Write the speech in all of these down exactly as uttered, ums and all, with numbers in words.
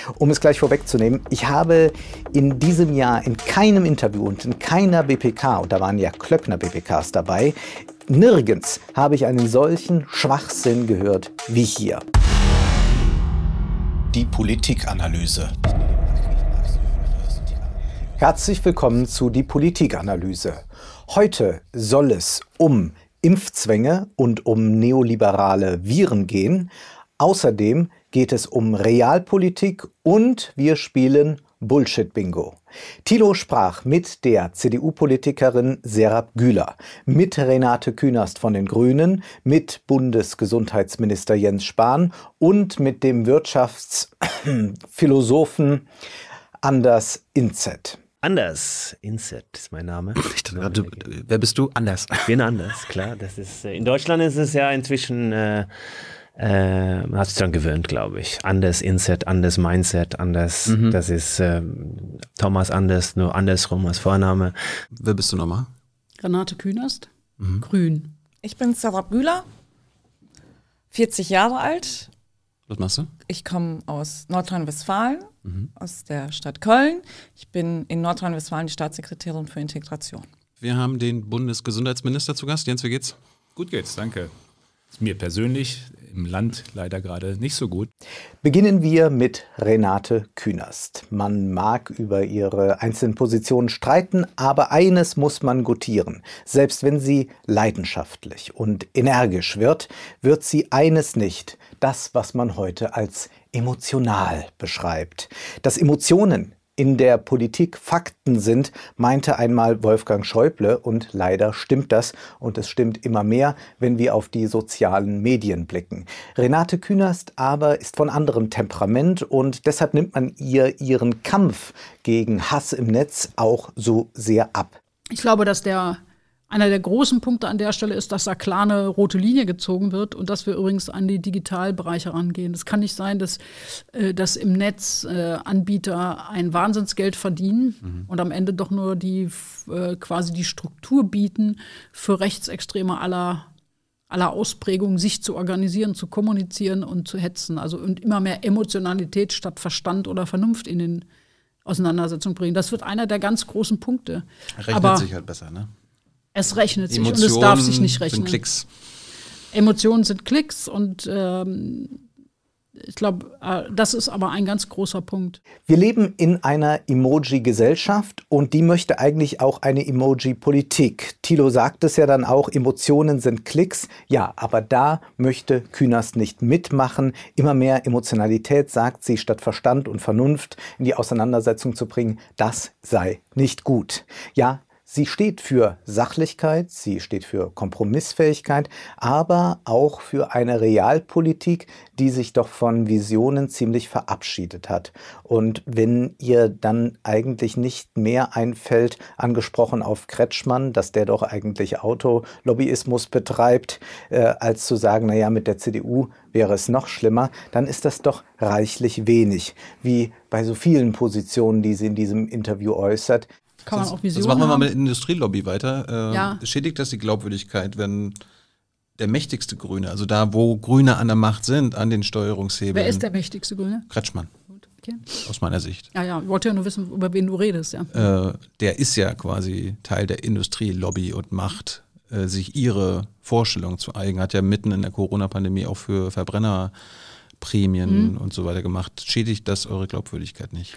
Um es gleich vorwegzunehmen, ich habe in diesem Jahr in keinem Interview und in keiner B P K, und da waren ja Klöckner B P Ks dabei, nirgends habe ich einen solchen Schwachsinn gehört wie hier. Die Politikanalyse. Herzlich willkommen zu Die Politikanalyse. Heute soll es um Impfzwänge und um neoliberale Viren gehen. Außerdem geht es um Realpolitik und wir spielen Bullshit-Bingo. Thilo sprach mit der C D U-Politikerin Serap Güler, mit Renate Künast von den Grünen, mit Bundesgesundheitsminister Jens Spahn und mit dem Wirtschaftsphilosophen Anders Inzet. Anders Inzet ist mein Name. Ich dachte, du, wer bist du? Anders. Ich bin Anders, klar. Das ist, in Deutschland ist es ja inzwischen, äh, äh, man hat sich daran gewöhnt, glaube ich. Anders Inzet, Anders Mindset, Anders, mhm. Das ist äh, Thomas Anders, nur andersrum als Vorname. Wer bist du nochmal? Renate Künast, mhm. Grün. Ich bin Serap Güler, vierzig Jahre alt. Was machst du? Ich komme aus Nordrhein-Westfalen, mhm. aus der Stadt Köln. Ich bin in Nordrhein-Westfalen die Staatssekretärin für Integration. Wir haben den Bundesgesundheitsminister zu Gast. Jens, wie geht's? Gut geht's, danke. Ist mir persönlich im Land leider gerade nicht so gut. Beginnen wir mit Renate Künast. Man mag über ihre einzelnen Positionen streiten, aber eines muss man gutieren. Selbst wenn sie leidenschaftlich und energisch wird, wird sie eines nicht: das, was man heute als emotional beschreibt. Dass Emotionen in der Politik Fakten sind, meinte einmal Wolfgang Schäuble, und leider stimmt das und es stimmt immer mehr, wenn wir auf die sozialen Medien blicken. Renate Künast aber ist von anderem Temperament und deshalb nimmt man ihr ihren Kampf gegen Hass im Netz auch so sehr ab. Ich glaube, dass der einer der großen Punkte an der Stelle ist, dass da klar eine rote Linie gezogen wird und dass wir übrigens an die Digitalbereiche rangehen. Es kann nicht sein, dass, äh, dass im Netz äh, Anbieter ein Wahnsinnsgeld verdienen mhm. und am Ende doch nur die äh, quasi die Struktur bieten, für Rechtsextreme aller, aller Ausprägungen sich zu organisieren, zu kommunizieren und zu hetzen. Also und immer mehr Emotionalität statt Verstand oder Vernunft in den Auseinandersetzungen bringen. Das wird einer der ganz großen Punkte. Rechnet Aber sich halt besser, ne? Es rechnet sich Emotionen und es darf sich nicht rechnen. Sind Klicks. Emotionen sind Klicks und ähm, ich glaube, äh, das ist aber ein ganz großer Punkt. Wir leben in einer Emoji-Gesellschaft und die möchte eigentlich auch eine Emoji-Politik. Thilo sagt es ja dann auch, Emotionen sind Klicks. Ja, aber da möchte Künast nicht mitmachen. Immer mehr Emotionalität, sagt sie, statt Verstand und Vernunft in die Auseinandersetzung zu bringen, das sei nicht gut. Ja, sie steht für Sachlichkeit, sie steht für Kompromissfähigkeit, aber auch für eine Realpolitik, die sich doch von Visionen ziemlich verabschiedet hat. Und wenn ihr dann eigentlich nicht mehr einfällt, angesprochen auf Kretschmann, dass der doch eigentlich Autolobbyismus betreibt, äh, als zu sagen, naja, mit der C D U wäre es noch schlimmer, dann ist das doch reichlich wenig, wie bei so vielen Positionen, die sie in diesem Interview äußert. Kann man auch Visionen Jetzt machen wir mal haben. mit der Industrielobby weiter. Äh, Ja. Schädigt das die Glaubwürdigkeit, wenn der mächtigste Grüne, also da, wo Grüne an der Macht sind, an den Steuerungshebeln? Wer ist der mächtigste Grüne? Kretschmann, Okay. aus meiner Sicht. Ja, ja, ich wollte ja nur wissen, über wen du redest. Ja. Äh, der ist ja quasi Teil der Industrielobby und macht äh, sich ihre Vorstellung zu eigen. Hat ja mitten in der Corona-Pandemie auch für Verbrennerprämien Mhm. und so weiter gemacht. Schädigt das eure Glaubwürdigkeit nicht?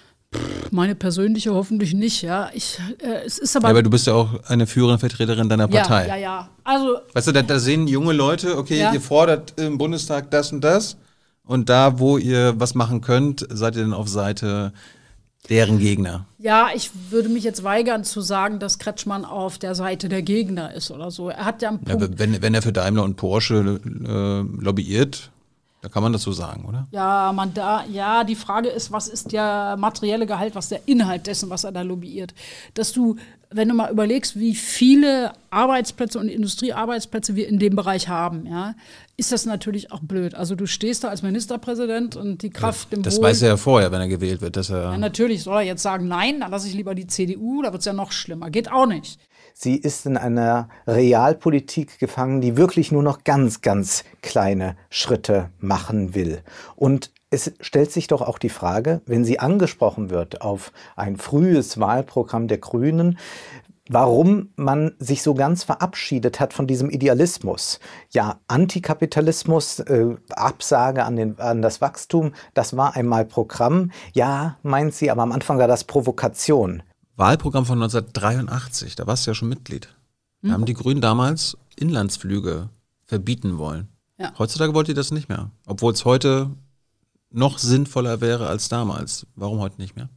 Meine persönliche hoffentlich nicht, ja. Ich, äh, es ist aber. Ja, aber du bist ja auch eine führende Vertreterin deiner Partei. Ja, ja, ja. Also, Weißt du, da, da sehen junge Leute, okay, Ja. ihr fordert im Bundestag das und das und da, wo ihr was machen könnt, seid ihr dann auf Seite deren Gegner. ja, ich würde mich jetzt weigern zu sagen, dass Kretschmann auf der Seite der Gegner ist oder so. Er hat ja einen Ja, Punkt. wenn, wenn er für Daimler und Porsche äh, lobbyiert, da kann man das so sagen, oder? Ja, man da, ja, die Frage ist, was ist der materielle Gehalt, was ist der Inhalt dessen, was er da lobbyiert? Dass du, wenn du mal überlegst, wie viele Arbeitsplätze und Industriearbeitsplätze wir in dem Bereich haben, ja, ist das natürlich auch blöd. Also du stehst da als Ministerpräsident und die Kraft im Das Wohl. weiß er ja vorher, wenn er gewählt wird, dass er. Ja, natürlich soll er jetzt sagen, nein, dann lasse ich lieber die C D U, da wird es ja noch schlimmer. Geht auch nicht. Sie ist in einer Realpolitik gefangen, die wirklich nur noch ganz, ganz kleine Schritte machen will. Und es stellt sich doch auch die Frage, wenn sie angesprochen wird auf ein frühes Wahlprogramm der Grünen, warum man sich so ganz verabschiedet hat von diesem Idealismus. Ja, Antikapitalismus, äh, Absage an, den, an das Wachstum, das war einmal Programm. Ja, meint sie, aber am Anfang war das Provokation. Wahlprogramm von neunzehnhundertdreiundachtzig, da warst du ja schon Mitglied. Da Hm. haben die Grünen damals Inlandsflüge verbieten wollen. Ja. Heutzutage wollt ihr das nicht mehr. Obwohl es heute noch sinnvoller wäre als damals. Warum heute nicht mehr?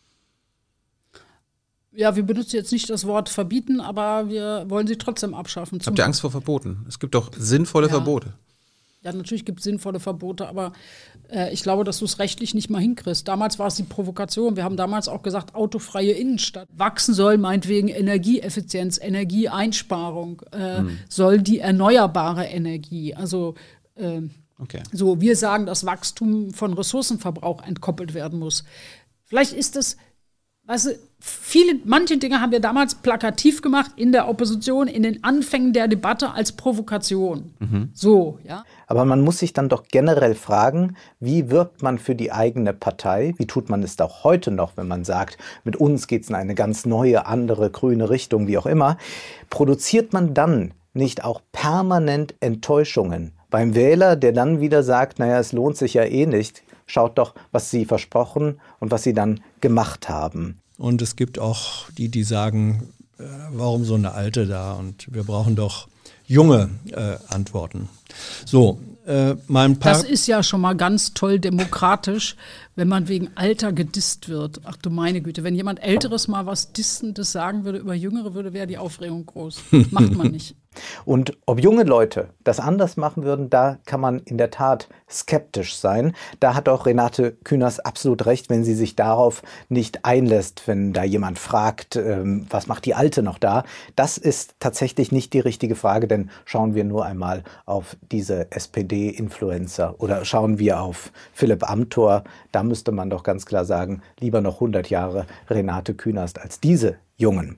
Ja, wir benutzen jetzt nicht das Wort verbieten, aber wir wollen sie trotzdem abschaffen. Habt ihr Angst vor Verboten? Es gibt doch sinnvolle Ja. Verbote. Ja, natürlich gibt es sinnvolle Verbote, aber äh, ich glaube, dass du es rechtlich nicht mal hinkriegst. Damals war es die Provokation. Wir haben damals auch gesagt, autofreie Innenstadt. Wachsen soll meinetwegen Energieeffizienz, Energieeinsparung, äh, hm. soll die erneuerbare Energie. Also äh, Okay. so, wir sagen, dass Wachstum von Ressourcenverbrauch entkoppelt werden muss. Vielleicht ist es, weißt du, viele, manche Dinge haben wir damals plakativ gemacht in der Opposition, in den Anfängen der Debatte als Provokation. Mhm. So, ja. Aber man muss sich dann doch generell fragen, wie wirkt man für die eigene Partei? Wie tut man es auch heute noch, wenn man sagt, mit uns geht es in eine ganz neue, andere, grüne Richtung, wie auch immer? Produziert man dann nicht auch permanent Enttäuschungen beim Wähler, der dann wieder sagt, naja, es lohnt sich ja eh nicht. Schaut doch, was Sie versprochen und was Sie dann gemacht haben. Und es gibt auch die, die sagen, äh, warum so eine Alte da? Und wir brauchen doch junge äh, Antworten. So, äh, mal ein paar... Das ist ja schon mal ganz toll demokratisch, wenn man wegen Alter gedisst wird. Ach du meine Güte, wenn jemand Älteres mal was Dissendes sagen würde über Jüngere, würde wäre die Aufregung groß. Macht man nicht. Und ob junge Leute das anders machen würden, da kann man in der Tat skeptisch sein. Da hat auch Renate Künast absolut recht, wenn sie sich darauf nicht einlässt, wenn da jemand fragt, ähm, was macht die Alte noch da? Das ist tatsächlich nicht die richtige Frage, denn schauen wir nur einmal auf diese S P D-Influencer oder schauen wir auf Philipp Amthor. Da müsste man doch ganz klar sagen, lieber noch hundert Jahre Renate Künast als diese Jungen.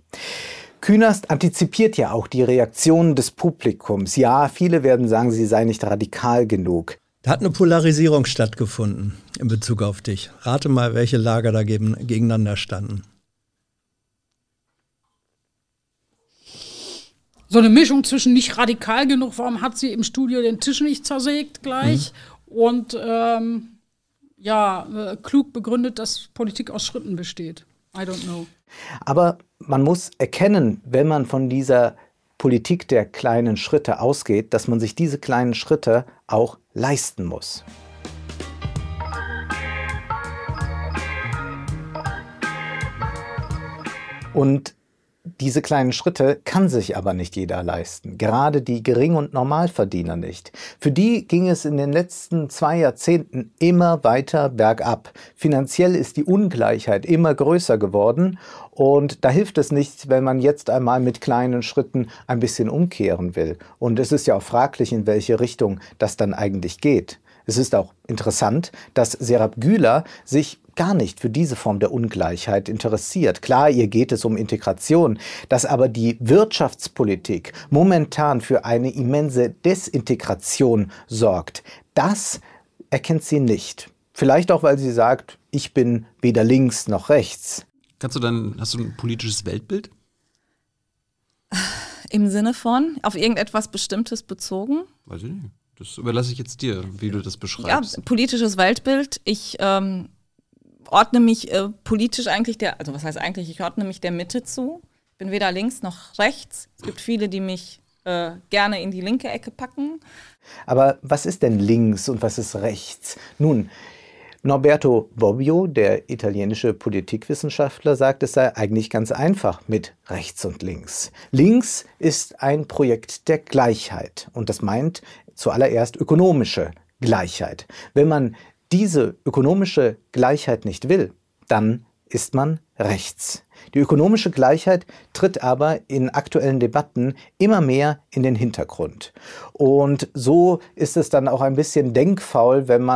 Künast antizipiert ja auch die Reaktionen des Publikums. Ja, viele werden sagen, sie sei nicht radikal genug. Da hat eine Polarisierung stattgefunden in Bezug auf dich. Rate mal, welche Lager da gegen, gegeneinander standen. So eine Mischung zwischen nicht radikal genug, warum hat sie im Studio den Tisch nicht zersägt gleich? Mhm. Und ähm, ja, äh, klug begründet, dass Politik aus Schritten besteht. I don't know. Aber man muss erkennen, wenn man von dieser Politik der kleinen Schritte ausgeht, dass man sich diese kleinen Schritte auch leisten muss. Und diese kleinen Schritte kann sich aber nicht jeder leisten, gerade die Gering- und Normalverdiener nicht. Für die ging es in den letzten zwei Jahrzehnten immer weiter bergab. Finanziell ist die Ungleichheit immer größer geworden und da hilft es nicht, wenn man jetzt einmal mit kleinen Schritten ein bisschen umkehren will. Und es ist ja auch fraglich, in welche Richtung das dann eigentlich geht. Es ist auch interessant, dass Serap Güler sich gar nicht für diese Form der Ungleichheit interessiert. Klar, ihr geht es um Integration, dass aber die Wirtschaftspolitik momentan für eine immense Desintegration sorgt, das erkennt sie nicht. Vielleicht auch, weil sie sagt, ich bin weder links noch rechts. Kannst du dann, hast du ein politisches Weltbild? Im Sinne von, auf irgendetwas Bestimmtes bezogen? Weiß ich nicht. Das überlasse ich jetzt dir, wie du das beschreibst. Ja, politisches Weltbild. Ich ähm, ordne mich äh, politisch eigentlich der, also was heißt eigentlich, ich ordne mich der Mitte zu. Ich bin weder links noch rechts. Es gibt viele, die mich äh, gerne in die linke Ecke packen. Aber was ist denn links und was ist rechts? Nun, Norberto Bobbio, der italienische Politikwissenschaftler, sagt, es sei eigentlich ganz einfach mit rechts und links. Links ist ein Projekt der Gleichheit und das meint zuallererst ökonomische Gleichheit. Wenn man diese ökonomische Gleichheit nicht will, dann ist man rechts. Die ökonomische Gleichheit tritt aber in aktuellen Debatten immer mehr in den Hintergrund. Und so ist es dann auch ein bisschen denkfaul, wenn man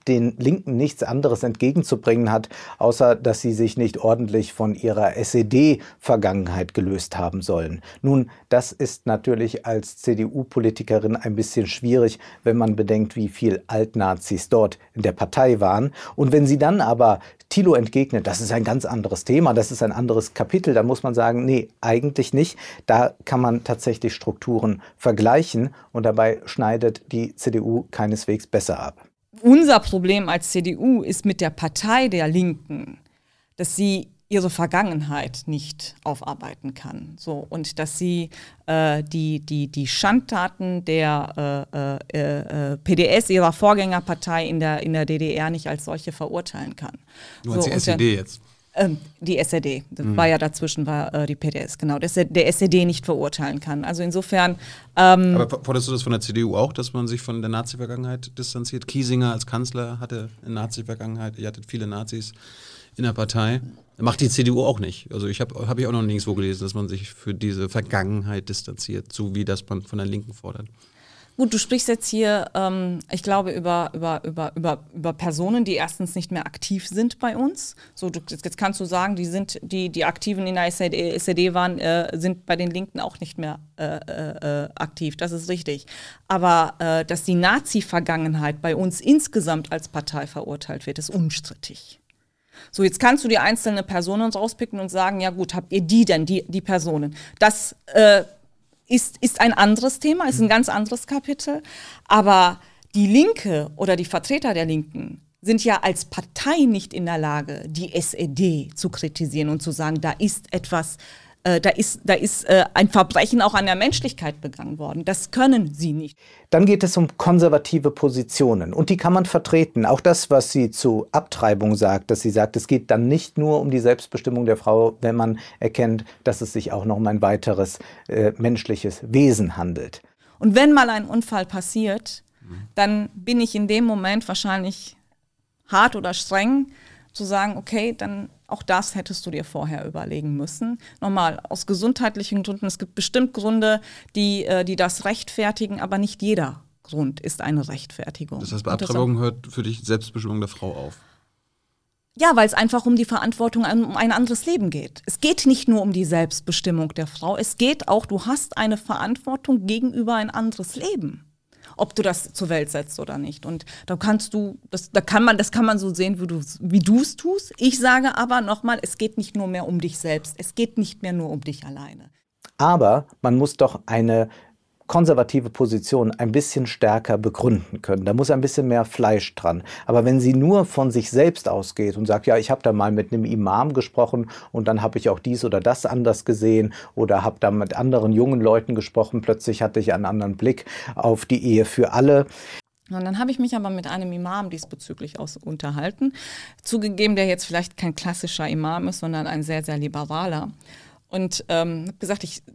den Linken nichts anderes entgegenzubringen hat, außer dass sie sich nicht ordentlich von ihrer S E D-Vergangenheit gelöst haben sollen. Nun, das ist natürlich als C D U-Politikerin ein bisschen schwierig, wenn man bedenkt, wie viel Altnazis dort in der Partei waren. Und wenn sie dann aber Thilo entgegnet, das ist ein ganz anderes Thema, das ist ein anderes Kapitel, dann muss man sagen, nee, eigentlich nicht. Da kann man tatsächlich Strukturen vergleichen und dabei schneidet die C D U keineswegs besser ab. Unser Problem als C D U ist mit der Partei der Linken, dass sie ihre Vergangenheit nicht aufarbeiten kann. So, und dass sie äh, die, die, die Schandtaten der äh, äh, äh, P D S, ihrer Vorgängerpartei in der, in der D D R, nicht als solche verurteilen kann. Nur so, als die S E D jetzt. Ähm, die S E D, das mhm. war ja dazwischen, war äh, die P D S, genau, dass der, der S E D nicht verurteilen kann. Also insofern... Ähm, Aber forderst du das von der C D U auch, dass man sich von der Nazi-Vergangenheit distanziert? Kiesinger als Kanzler hatte eine Nazi-Vergangenheit, ihr hattet viele Nazis in der Partei. Macht die C D U auch nicht. Also ich habe hab ich auch noch nirgendwo gelesen, dass man sich für diese Vergangenheit distanziert, so wie das man von der Linken fordert. Gut, du sprichst jetzt hier, ähm, ich glaube, über, über, über, über, über Personen, die erstens nicht mehr aktiv sind bei uns. So, du, jetzt kannst du sagen, die sind, die, die Aktiven in der S E D, S E D waren, äh, sind bei den Linken auch nicht mehr äh, äh, aktiv. Das ist richtig. Aber äh, dass die Nazi-Vergangenheit bei uns insgesamt als Partei verurteilt wird, ist unstrittig. So, jetzt kannst du die einzelnen Personen rauspicken und sagen, ja gut, habt ihr die denn, die, die Personen? Das äh, Ist, ist ein anderes Thema, ist ein ganz anderes Kapitel. Aber die Linke oder die Vertreter der Linken sind ja als Partei nicht in der Lage, die S E D zu kritisieren und zu sagen, da ist etwas, äh, da ist, da ist äh, ein Verbrechen auch an der Menschlichkeit begangen worden. Das können sie nicht. Dann geht es um konservative Positionen und die kann man vertreten. Auch das, was sie zu Abtreibung sagt, dass sie sagt, es geht dann nicht nur um die Selbstbestimmung der Frau, wenn man erkennt, dass es sich auch noch um ein weiteres äh, menschliches Wesen handelt. Und wenn mal ein Unfall passiert, dann bin ich in dem Moment wahrscheinlich hart oder streng, zu sagen, okay, dann auch das hättest du dir vorher überlegen müssen. Nochmal, aus gesundheitlichen Gründen, es gibt bestimmt Gründe, die, die das rechtfertigen, aber nicht jeder Grund ist eine Rechtfertigung. Das heißt, bei Abtreibung hört für dich Selbstbestimmung der Frau auf? Ja, weil es einfach um die Verantwortung, um ein anderes Leben geht. Es geht nicht nur um die Selbstbestimmung der Frau, es geht auch, du hast eine Verantwortung gegenüber ein anderes Leben. Ob du das zur Welt setzt oder nicht. Und da kannst du, das, da kann man, das kann man so sehen, wie du wie du es tust. Ich sage aber nochmal, es geht nicht nur mehr um dich selbst. Es geht nicht mehr nur um dich alleine. Aber man muss doch eine konservative Position ein bisschen stärker begründen können. Da muss ein bisschen mehr Fleisch dran. Aber wenn sie nur von sich selbst ausgeht und sagt, ja, ich habe da mal mit einem Imam gesprochen und dann habe ich auch dies oder das anders gesehen oder habe da mit anderen jungen Leuten gesprochen, plötzlich hatte ich einen anderen Blick auf die Ehe für alle. Und dann habe ich mich aber mit einem Imam diesbezüglich aus unterhalten. Zugegeben, der jetzt vielleicht kein klassischer Imam ist, sondern ein sehr, sehr liberaler. Und ähm, habe gesagt, ich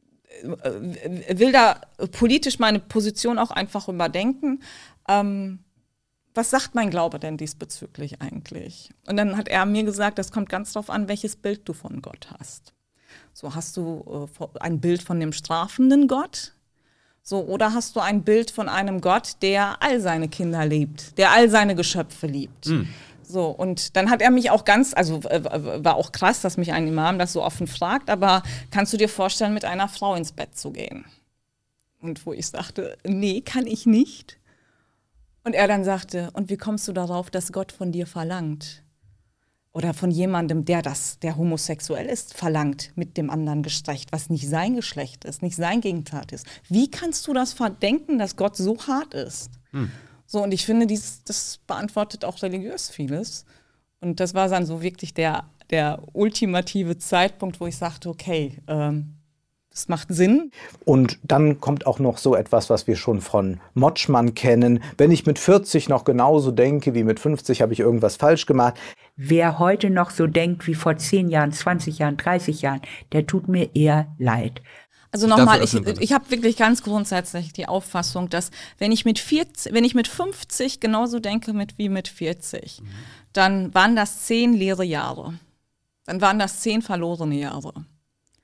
will da politisch meine Position auch einfach überdenken. Ähm, was sagt mein Glaube denn diesbezüglich eigentlich? Und dann hat er mir gesagt, das kommt ganz darauf an, welches Bild du von Gott hast. So, hast du äh, ein Bild von dem strafenden Gott? So, oder hast du ein Bild von einem Gott, der all seine Kinder liebt, der all seine Geschöpfe liebt? Mhm. So, und dann hat er mich auch ganz, also äh, war auch krass, dass mich ein Imam das so offen fragt, aber kannst du dir vorstellen, mit einer Frau ins Bett zu gehen? Und wo ich sagte, nee, kann ich nicht. Und er dann sagte, und wie kommst du darauf, dass Gott von dir verlangt? Oder von jemandem, der das, der homosexuell ist, verlangt mit dem anderen Geschlecht, was nicht sein Geschlecht ist, nicht sein Gegentat ist. Wie kannst du das verdenken, dass Gott so hart ist? Hm. So, und ich finde, dies, das beantwortet auch religiös vieles. Und das war dann so wirklich der, der ultimative Zeitpunkt, wo ich sagte, okay, ähm, das macht Sinn. Und dann kommt auch noch so etwas, was wir schon von Motschmann kennen. Wenn ich mit vierzig noch genauso denke wie mit fünfzig, habe ich irgendwas falsch gemacht. Wer heute noch so denkt wie vor zehn Jahren, zwanzig Jahren, dreißig Jahren, der tut mir eher leid. Also nochmal, ich, ich habe wirklich ganz grundsätzlich die Auffassung, dass wenn ich mit vierzig, wenn ich mit fünfzig genauso denke mit, wie mit vierzig, mhm. dann waren das zehn leere Jahre. Dann waren das zehn verlorene Jahre.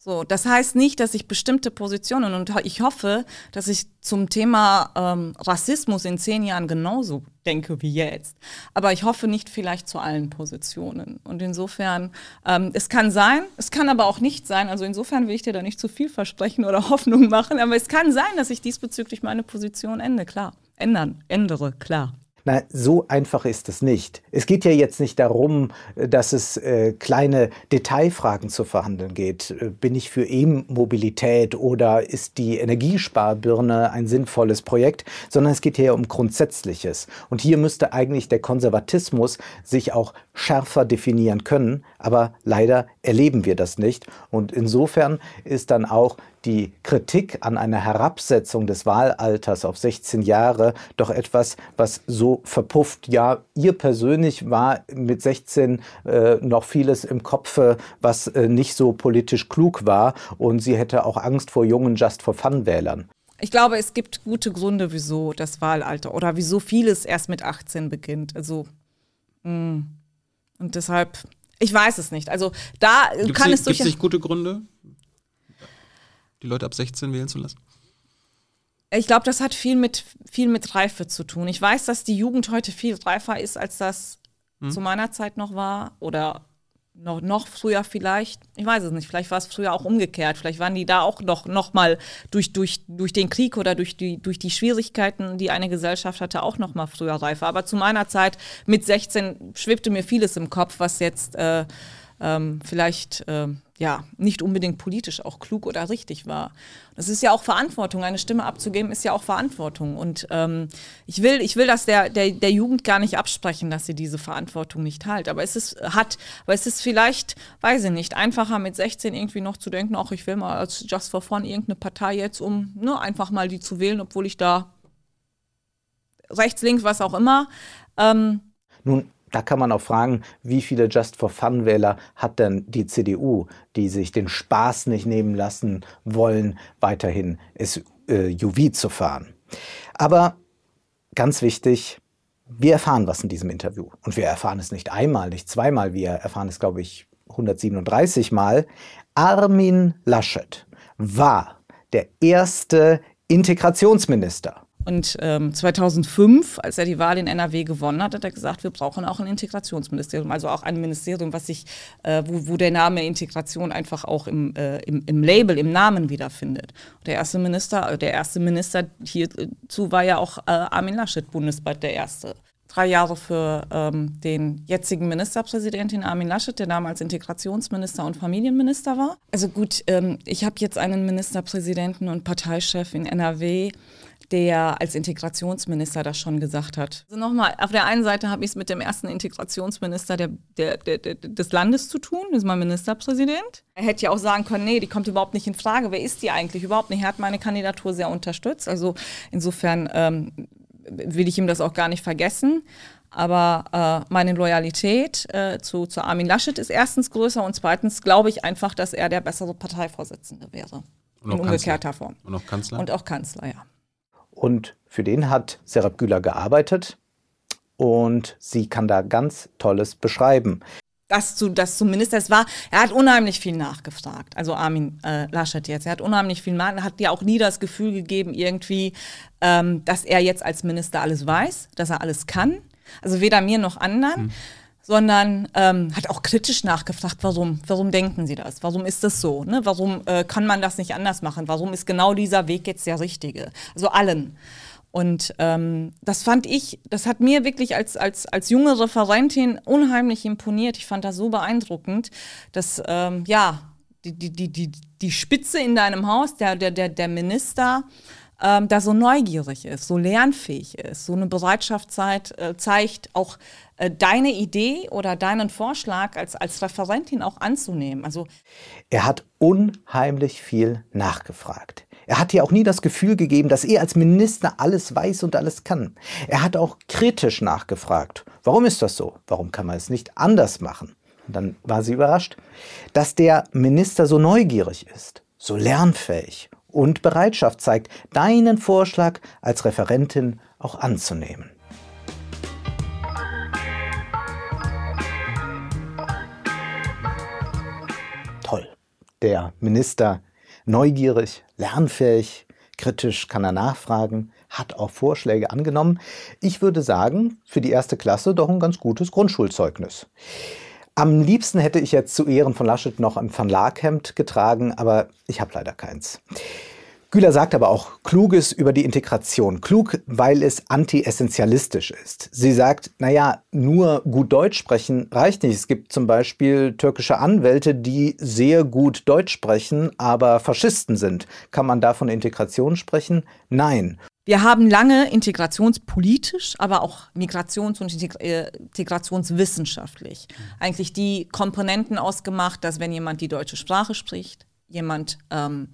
So, das heißt nicht, dass ich bestimmte Positionen, und ich hoffe, dass ich zum Thema ähm, Rassismus in zehn Jahren genauso denke wie jetzt. Aber ich hoffe nicht vielleicht zu allen Positionen. Und insofern, ähm, es kann sein, es kann aber auch nicht sein. Also insofern will ich dir da nicht zu viel versprechen oder Hoffnung machen. Aber es kann sein, dass ich diesbezüglich meine Position ändere, klar. Ändern, ändere, klar. Na, so einfach ist es nicht. Es geht ja jetzt nicht darum, dass es äh, kleine Detailfragen zu verhandeln geht. Bin ich für E-Mobilität oder ist die Energiesparbirne ein sinnvolles Projekt? Sondern es geht hier um Grundsätzliches. Und hier müsste eigentlich der Konservatismus sich auch schärfer definieren können. Aber leider erleben wir das nicht. Und insofern ist dann auch die Kritik an einer Herabsetzung des Wahlalters auf sechzehn Jahre doch etwas, was so verpufft. Ja, ihr persönlich war mit sechzehn äh, noch vieles im Kopfe, was äh, nicht so politisch klug war, und sie hätte auch Angst vor jungen Just-for-Fun-Wählern. Ich glaube, es gibt gute Gründe, wieso das Wahlalter oder wieso vieles erst mit achtzehn beginnt. Also, mh. und deshalb, ich weiß es nicht. Also da gibt's kann nicht, es durch... Gibt es nicht gute Gründe, die Leute ab sechzehn wählen zu lassen? Ich glaube, das hat viel mit, viel mit Reife zu tun. Ich weiß, dass die Jugend heute viel reifer ist, als das hm. zu meiner Zeit noch war. Oder noch, noch früher vielleicht. Ich weiß es nicht. Vielleicht war es früher auch umgekehrt. Vielleicht waren die da auch noch, noch mal durch, durch, durch den Krieg oder durch die, durch die Schwierigkeiten, die eine Gesellschaft hatte, auch noch mal früher reifer. Aber zu meiner Zeit mit sechzehn schwebte mir vieles im Kopf, was jetzt äh, ähm, vielleicht... Äh, ja, nicht unbedingt politisch auch klug oder richtig war. Das ist ja auch Verantwortung. Eine Stimme abzugeben ist ja auch Verantwortung. Und ähm, ich will, ich will das der, der, der Jugend gar nicht absprechen, dass sie diese Verantwortung nicht halt. Aber es ist, hat, aber es ist vielleicht, weiß ich nicht, einfacher mit sechzehn irgendwie noch zu denken, auch ich will mal als Just for Fun irgendeine Partei jetzt, um ne, einfach mal die zu wählen, obwohl ich da rechts, links, was auch immer. Ähm, Nun, da kann man auch fragen, wie viele Just-for-Fun-Wähler hat denn die C D U, die sich den Spaß nicht nehmen lassen wollen, weiterhin S U V zu fahren. Aber ganz wichtig, wir erfahren was in diesem Interview. Und wir erfahren es nicht einmal, nicht zweimal, wir erfahren es, glaube ich, hundertsiebenunddreißig Mal. Armin Laschet war der erste Integrationsminister. Und ähm, zweitausendfünf, als er die Wahl in N R W gewonnen hat, hat er gesagt, wir brauchen auch ein Integrationsministerium, also auch ein Ministerium, was sich, äh, wo, wo der Name Integration einfach auch im, äh, im, im Label, im Namen wiederfindet. Und der erste Minister, der erste Minister hierzu war ja auch äh, Armin Laschet, bundesweit der erste. Drei Jahre für ähm, den jetzigen Ministerpräsidenten Armin Laschet, der damals Integrationsminister und Familienminister war. Also gut, ähm, ich habe jetzt einen Ministerpräsidenten und Parteichef in N R W, der als Integrationsminister das schon gesagt hat. Also nochmal, auf der einen Seite habe ich es mit dem ersten Integrationsminister der, der, der, der, des Landes zu tun, das ist mein Ministerpräsident. Er hätte ja auch sagen können, nee, die kommt überhaupt nicht in Frage. Wer ist die eigentlich überhaupt nicht? Er hat meine Kandidatur sehr unterstützt. Also insofern ähm, will ich ihm das auch gar nicht vergessen. Aber äh, meine Loyalität äh, zu, zu Armin Laschet ist erstens größer und zweitens glaube ich einfach, dass er der bessere Parteivorsitzende wäre. Und in umgekehrter Form. Und auch Kanzler? Und auch Kanzler, ja. Und für den hat Serap Güler gearbeitet und sie kann da ganz Tolles beschreiben. Das zu, das zum Minister, es war, er hat unheimlich viel nachgefragt, also Armin äh, Laschet jetzt, er hat unheimlich viel nachgefragt, hat ja auch nie das Gefühl gegeben irgendwie, ähm, dass er jetzt als Minister alles weiß, dass er alles kann, also weder mir noch anderen. Hm. sondern ähm, hat auch kritisch nachgefragt, warum, warum denken Sie das, warum ist das so, ne? Warum äh, kann man das nicht anders machen, warum ist genau dieser Weg jetzt der richtige, also allen. Und ähm, das fand ich, das hat mir wirklich als, als, als junge Referentin unheimlich imponiert, ich fand das so beeindruckend, dass ähm, ja, die, die, die, die, die Spitze in deinem Haus, der, der, der, der Minister, ähm, da so neugierig ist, so lernfähig ist, so eine Bereitschaft zeigt, äh, zeigt auch äh, deine Idee oder deinen Vorschlag als, als Referentin auch anzunehmen. Also er hat unheimlich viel nachgefragt. Er hat ja auch nie das Gefühl gegeben, dass er als Minister alles weiß und alles kann. Er hat auch kritisch nachgefragt. Warum ist das so? Warum kann man es nicht anders machen? Und dann war sie überrascht, dass der Minister so neugierig ist, so lernfähig und Bereitschaft zeigt, deinen Vorschlag als Referentin auch anzunehmen. Toll. der Minister neugierig, lernfähig, kritisch kann er nachfragen, hat auch Vorschläge angenommen. Ich würde sagen, für die erste Klasse doch ein ganz gutes Grundschulzeugnis. Am liebsten hätte ich jetzt zu Ehren von Laschet noch ein Van Laak-Hemd getragen, aber ich habe leider keins. Güler sagt aber auch Kluges über die Integration. Klug, weil es anti-essentialistisch ist. Sie sagt, naja, nur gut Deutsch sprechen reicht nicht. Es gibt zum Beispiel türkische Anwälte, die sehr gut Deutsch sprechen, aber Faschisten sind. Kann man da von Integration sprechen? Nein. Wir haben lange integrationspolitisch, aber auch migrations- und integrationswissenschaftlich eigentlich die Komponenten ausgemacht, dass wenn jemand die deutsche Sprache spricht, jemand ähm,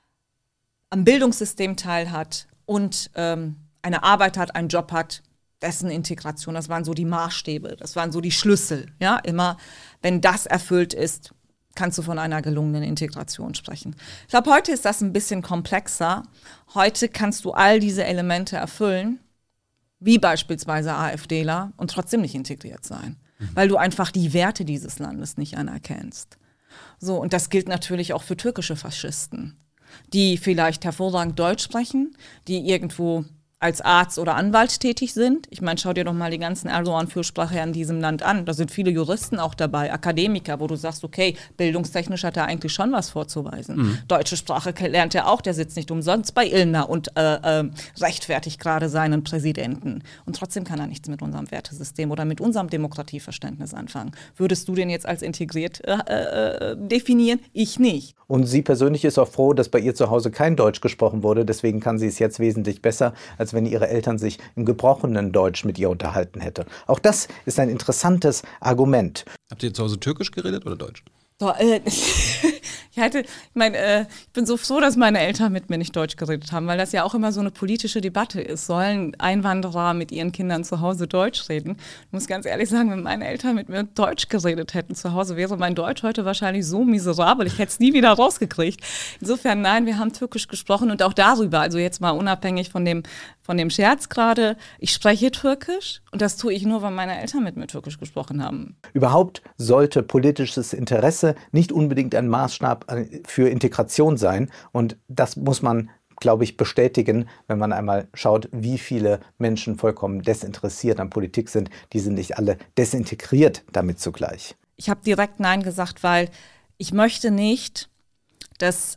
am Bildungssystem teilhat und ähm, eine Arbeit hat, einen Job hat, dessen Integration, das waren so die Maßstäbe, das waren so die Schlüssel. Ja, immer, wenn das erfüllt ist, kannst du von einer gelungenen Integration sprechen. Ich glaube, heute ist das ein bisschen komplexer. Heute kannst du all diese Elemente erfüllen, wie beispielsweise AfDler, und trotzdem nicht integriert sein, mhm. weil du einfach die Werte dieses Landes nicht anerkennst. So, und das gilt natürlich auch für türkische Faschisten, die vielleicht hervorragend Deutsch sprechen, die irgendwo als Arzt oder Anwalt tätig sind. Ich meine, schau dir doch mal die ganzen Erdogan-Fürsprache in diesem Land an. Da sind viele Juristen auch dabei, Akademiker, wo du sagst, okay, bildungstechnisch hat er eigentlich schon was vorzuweisen. Mhm. Deutsche Sprache lernt er auch, der sitzt nicht umsonst bei Illner und äh, äh, rechtfertigt gerade seinen Präsidenten. Und trotzdem kann er nichts mit unserem Wertesystem oder mit unserem Demokratieverständnis anfangen. Würdest du den jetzt als integriert äh, äh, definieren? Ich nicht. Und sie persönlich ist auch froh, dass bei ihr zu Hause kein Deutsch gesprochen wurde. Deswegen kann sie es jetzt wesentlich besser, als wenn ihre Eltern sich im gebrochenen Deutsch mit ihr unterhalten hätten. Auch das ist ein interessantes Argument. Habt ihr zu Hause Türkisch geredet oder Deutsch? So, äh, ich hatte, ich meine, äh, ich bin so froh, dass meine Eltern mit mir nicht Deutsch geredet haben, weil das ja auch immer so eine politische Debatte ist. Sollen Einwanderer mit ihren Kindern zu Hause Deutsch reden? Ich muss ganz ehrlich sagen, wenn meine Eltern mit mir Deutsch geredet hätten zu Hause, wäre mein Deutsch heute wahrscheinlich so miserabel, ich hätte es nie wieder rausgekriegt. Insofern, nein, wir haben Türkisch gesprochen und auch darüber, also jetzt mal unabhängig von dem, von dem Scherz gerade, ich spreche Türkisch und das tue ich nur, weil meine Eltern mit mir Türkisch gesprochen haben. Überhaupt sollte politisches Interesse nicht unbedingt ein Maßstab für Integration sein. Und das muss man, glaube ich, bestätigen, wenn man einmal schaut, wie viele Menschen vollkommen desinteressiert an Politik sind. Die sind nicht alle desintegriert damit zugleich. Ich habe direkt Nein gesagt, weil ich möchte nicht, dass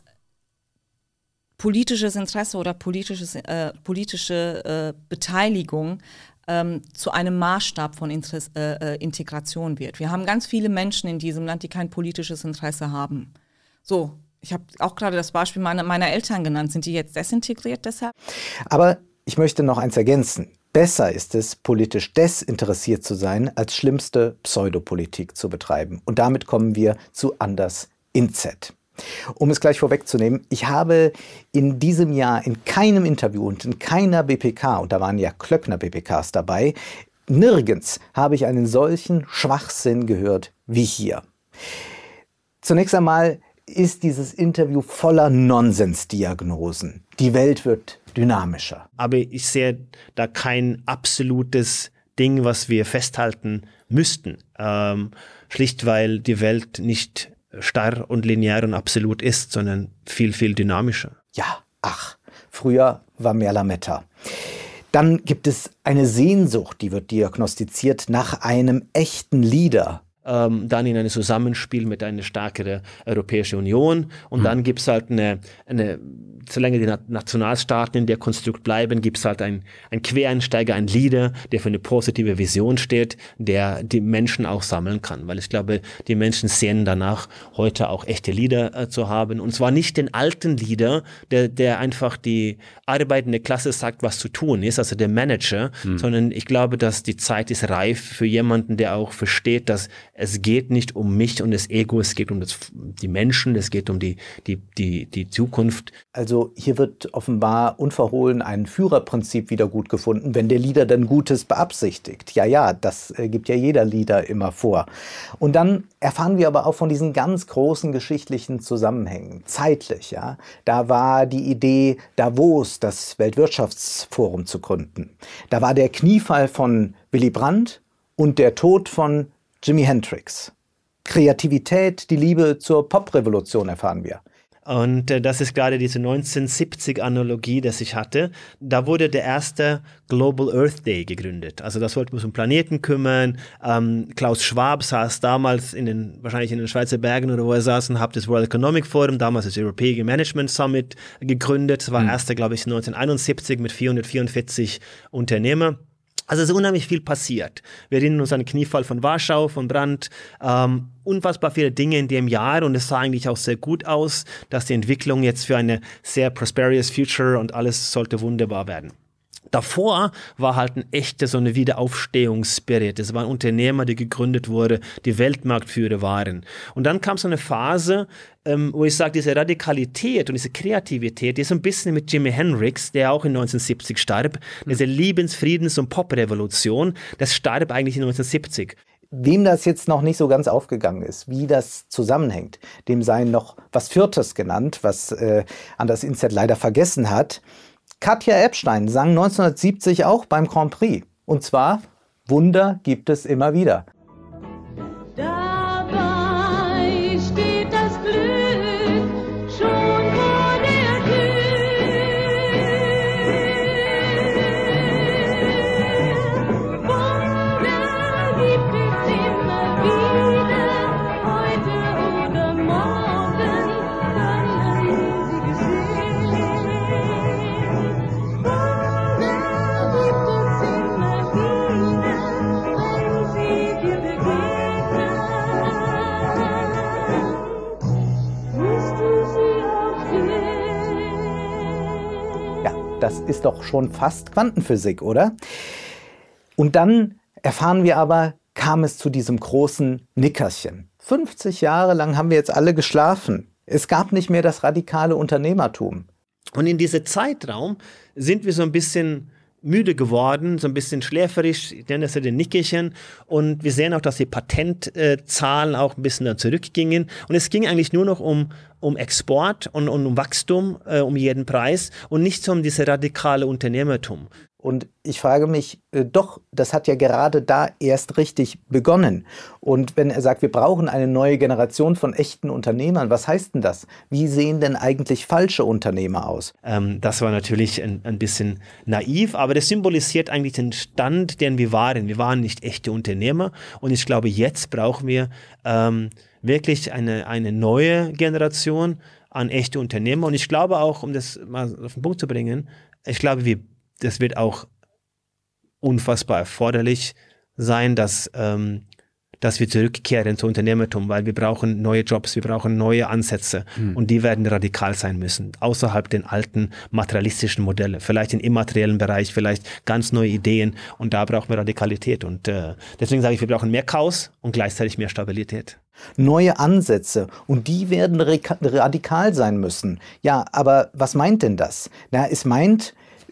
politisches Interesse oder politisches, äh, politische äh, Beteiligung ähm, zu einem Maßstab von Interesse, äh, Integration wird. Wir haben ganz viele Menschen in diesem Land, die kein politisches Interesse haben. So, ich habe auch gerade das Beispiel meiner, meiner Eltern genannt. Sind die jetzt desintegriert deshalb? Aber ich möchte noch eins ergänzen. Besser ist es, politisch desinteressiert zu sein, als schlimmste Pseudopolitik zu betreiben. Und damit kommen wir zu Anders Inzet. Um es gleich vorwegzunehmen, ich habe in diesem Jahr in keinem Interview und in keiner B P K, und da waren ja Klöckner B P Ks dabei, nirgends habe ich einen solchen Schwachsinn gehört wie hier. Zunächst einmal ist dieses Interview voller Nonsensdiagnosen. Die Welt wird dynamischer. Aber ich sehe da kein absolutes Ding, was wir festhalten müssten. Ähm, schlicht, weil die Welt nicht starr und linear und absolut ist, sondern viel, viel dynamischer. Ja, ach, früher war mehr Lametta. Dann gibt es eine Sehnsucht, die wird diagnostiziert nach einem echten Leader. Ähm, dann in einem Zusammenspiel mit einer stärkeren Europäischen Union und mhm. dann gibt es halt eine, eine, solange die Nationalstaaten in der Konstrukt bleiben, gibt es halt einen ein Quereinsteiger, einen Leader, der für eine positive Vision steht, der die Menschen auch sammeln kann, weil ich glaube, die Menschen sehen danach, heute auch echte Leader äh, zu haben und zwar nicht den alten Leader, der, der einfach die arbeitende Klasse sagt, was zu tun ist, also der Manager, mhm. sondern ich glaube, dass die Zeit ist reif für jemanden, der auch versteht, dass es geht nicht um mich und das Ego, es geht um das, die Menschen, es geht um die, die, die, die Zukunft. Also hier wird offenbar unverhohlen ein Führerprinzip wieder gut gefunden, wenn der Leader dann Gutes beabsichtigt. Ja, ja, das äh, gibt ja jeder Leader immer vor. Und dann erfahren wir aber auch von diesen ganz großen geschichtlichen Zusammenhängen. Zeitlich, ja. Da war die Idee, Davos, das Weltwirtschaftsforum zu gründen. Da war der Kniefall von Willy Brandt und der Tod von Jimi Hendrix. Kreativität, die Liebe zur Poprevolution erfahren wir. Und äh, das ist gerade diese neunzehnhundertsiebzig-Analogie, das ich hatte. Da wurde der erste Global Earth Day gegründet. Also das wollten wir uns um Planeten kümmern. Ähm, Klaus Schwab saß damals in den, wahrscheinlich in den Schweizer Bergen oder wo er saß und hat das World Economic Forum, damals das European Management Summit gegründet. Das war mhm. erste, glaube ich, neunzehnhunderteinundsiebzig mit vierhundertvierundvierzig Unternehmern. Also es ist unheimlich viel passiert. Wir erinnern uns an den Kniefall von Warschau, von Brandt, ähm, unfassbar viele Dinge in dem Jahr und es sah eigentlich auch sehr gut aus, dass die Entwicklung jetzt für eine sehr prosperous future und alles sollte wunderbar werden. Davor war halt ein echter so eine Wiederaufstehungsspirit. Es waren Unternehmer, die gegründet wurden, die Weltmarktführer waren. Und dann kam so eine Phase, ähm, wo ich sage, diese Radikalität und diese Kreativität, die ist so ein bisschen mit Jimi Hendrix, der auch in neunzehnhundertsiebzig starb, diese Liebens-, Friedens- und Pop-Revolution, das starb eigentlich in neunzehnhundertsiebzig. Wem das jetzt noch nicht so ganz aufgegangen ist, wie das zusammenhängt, dem sei noch was Viertes genannt, was äh, Anders Inset leider vergessen hat. Katja Epstein sang neunzehnhundertsiebzig auch beim Grand Prix. Und zwar, Wunder gibt es immer wieder. Dabei steht das Glück schon vor der Tür. Wunder gibt es immer wieder, heute oder morgen können sie geschehen. Das ist doch schon fast Quantenphysik, oder? Und dann erfahren wir aber, kam es zu diesem großen Nickerchen. fünfzig Jahre lang haben wir jetzt alle geschlafen. Es gab nicht mehr das radikale Unternehmertum. Und in diesem Zeitraum sind wir so ein bisschen müde geworden, so ein bisschen schläferisch, ich nenne das ja den Nickerchen. Und wir sehen auch, dass die Patentzahlen auch ein bisschen dann zurückgingen. Und es ging eigentlich nur noch um, um Export und, und um Wachstum, äh, um jeden Preis und nicht so um dieses radikale Unternehmertum. Und ich frage mich, äh, doch, das hat ja gerade da erst richtig begonnen. Und wenn er sagt, wir brauchen eine neue Generation von echten Unternehmern, was heißt denn das? Wie sehen denn eigentlich falsche Unternehmer aus? Ähm, das war natürlich ein, ein bisschen naiv, aber das symbolisiert eigentlich den Stand, den wir waren. Wir waren nicht echte Unternehmer und ich glaube, jetzt brauchen wir ähm, wirklich eine, eine neue Generation an echte Unternehmer. Und ich glaube auch, um das mal auf den Punkt zu bringen, ich glaube, wir das wird auch unfassbar erforderlich sein, dass, ähm, dass wir zurückkehren zu Unternehmertum, weil wir brauchen neue Jobs, wir brauchen neue Ansätze mhm. und die werden radikal sein müssen, außerhalb den alten materialistischen Modelle, vielleicht im immateriellen Bereich, vielleicht ganz neue Ideen und da brauchen wir Radikalität und äh, deswegen sage ich, wir brauchen mehr Chaos und gleichzeitig mehr Stabilität. Neue Ansätze und die werden radikal sein müssen. Ja, aber was meint denn das? Na, es meint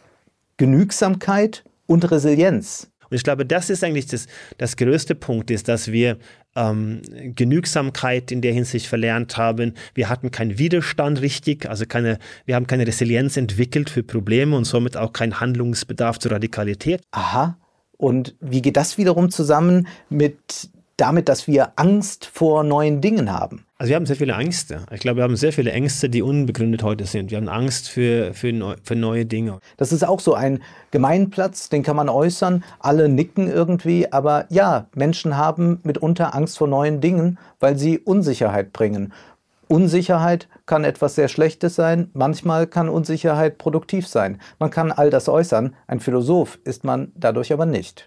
Genügsamkeit und Resilienz. Und ich glaube, das ist eigentlich das, das größte Punkt, ist, dass wir ähm, Genügsamkeit in der Hinsicht verlernt haben. Wir hatten keinen Widerstand richtig, also keine, wir haben keine Resilienz entwickelt für Probleme und somit auch keinen Handlungsbedarf zur Radikalität. Aha, und wie geht das wiederum zusammen mit damit, dass wir Angst vor neuen Dingen haben? Also wir haben sehr viele Ängste. Ich glaube, wir haben sehr viele Ängste, die unbegründet heute sind. Wir haben Angst für, für, neu, für neue Dinge. Das ist auch so ein Gemeinplatz, den kann man äußern. Alle nicken irgendwie. Aber ja, Menschen haben mitunter Angst vor neuen Dingen, weil sie Unsicherheit bringen. Unsicherheit kann etwas sehr Schlechtes sein. Manchmal kann Unsicherheit produktiv sein. Man kann all das äußern. Ein Philosoph ist man dadurch aber nicht.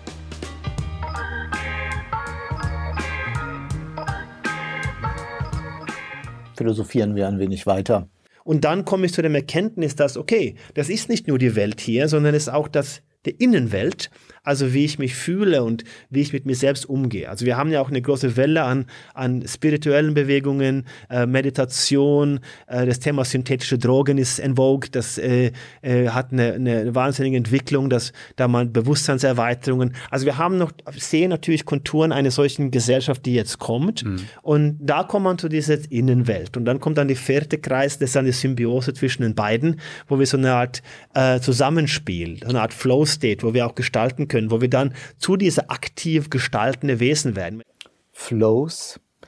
Philosophieren wir ein wenig weiter. Und dann komme ich zu der Erkenntnis, dass, okay, das ist nicht nur die Welt hier, sondern es ist auch das, die Innenwelt, also wie ich mich fühle und wie ich mit mir selbst umgehe. Also wir haben ja auch eine große Welle an, an spirituellen Bewegungen, äh, Meditation, äh, das Thema synthetische Drogen ist en vogue, das äh, äh, hat eine, eine wahnsinnige Entwicklung, dass da man Bewusstseinserweiterungen, also wir haben noch, sehen natürlich Konturen einer solchen Gesellschaft, die jetzt kommt mhm. und da kommt man zu dieser Innenwelt und dann kommt dann die vierte Kreis, das ist eine Symbiose zwischen den beiden, wo wir so eine Art äh, Zusammenspiel, so eine Art Flow-State, wo wir auch gestalten können, wo wir dann zu dieser aktiv gestaltende Wesen werden. Flows,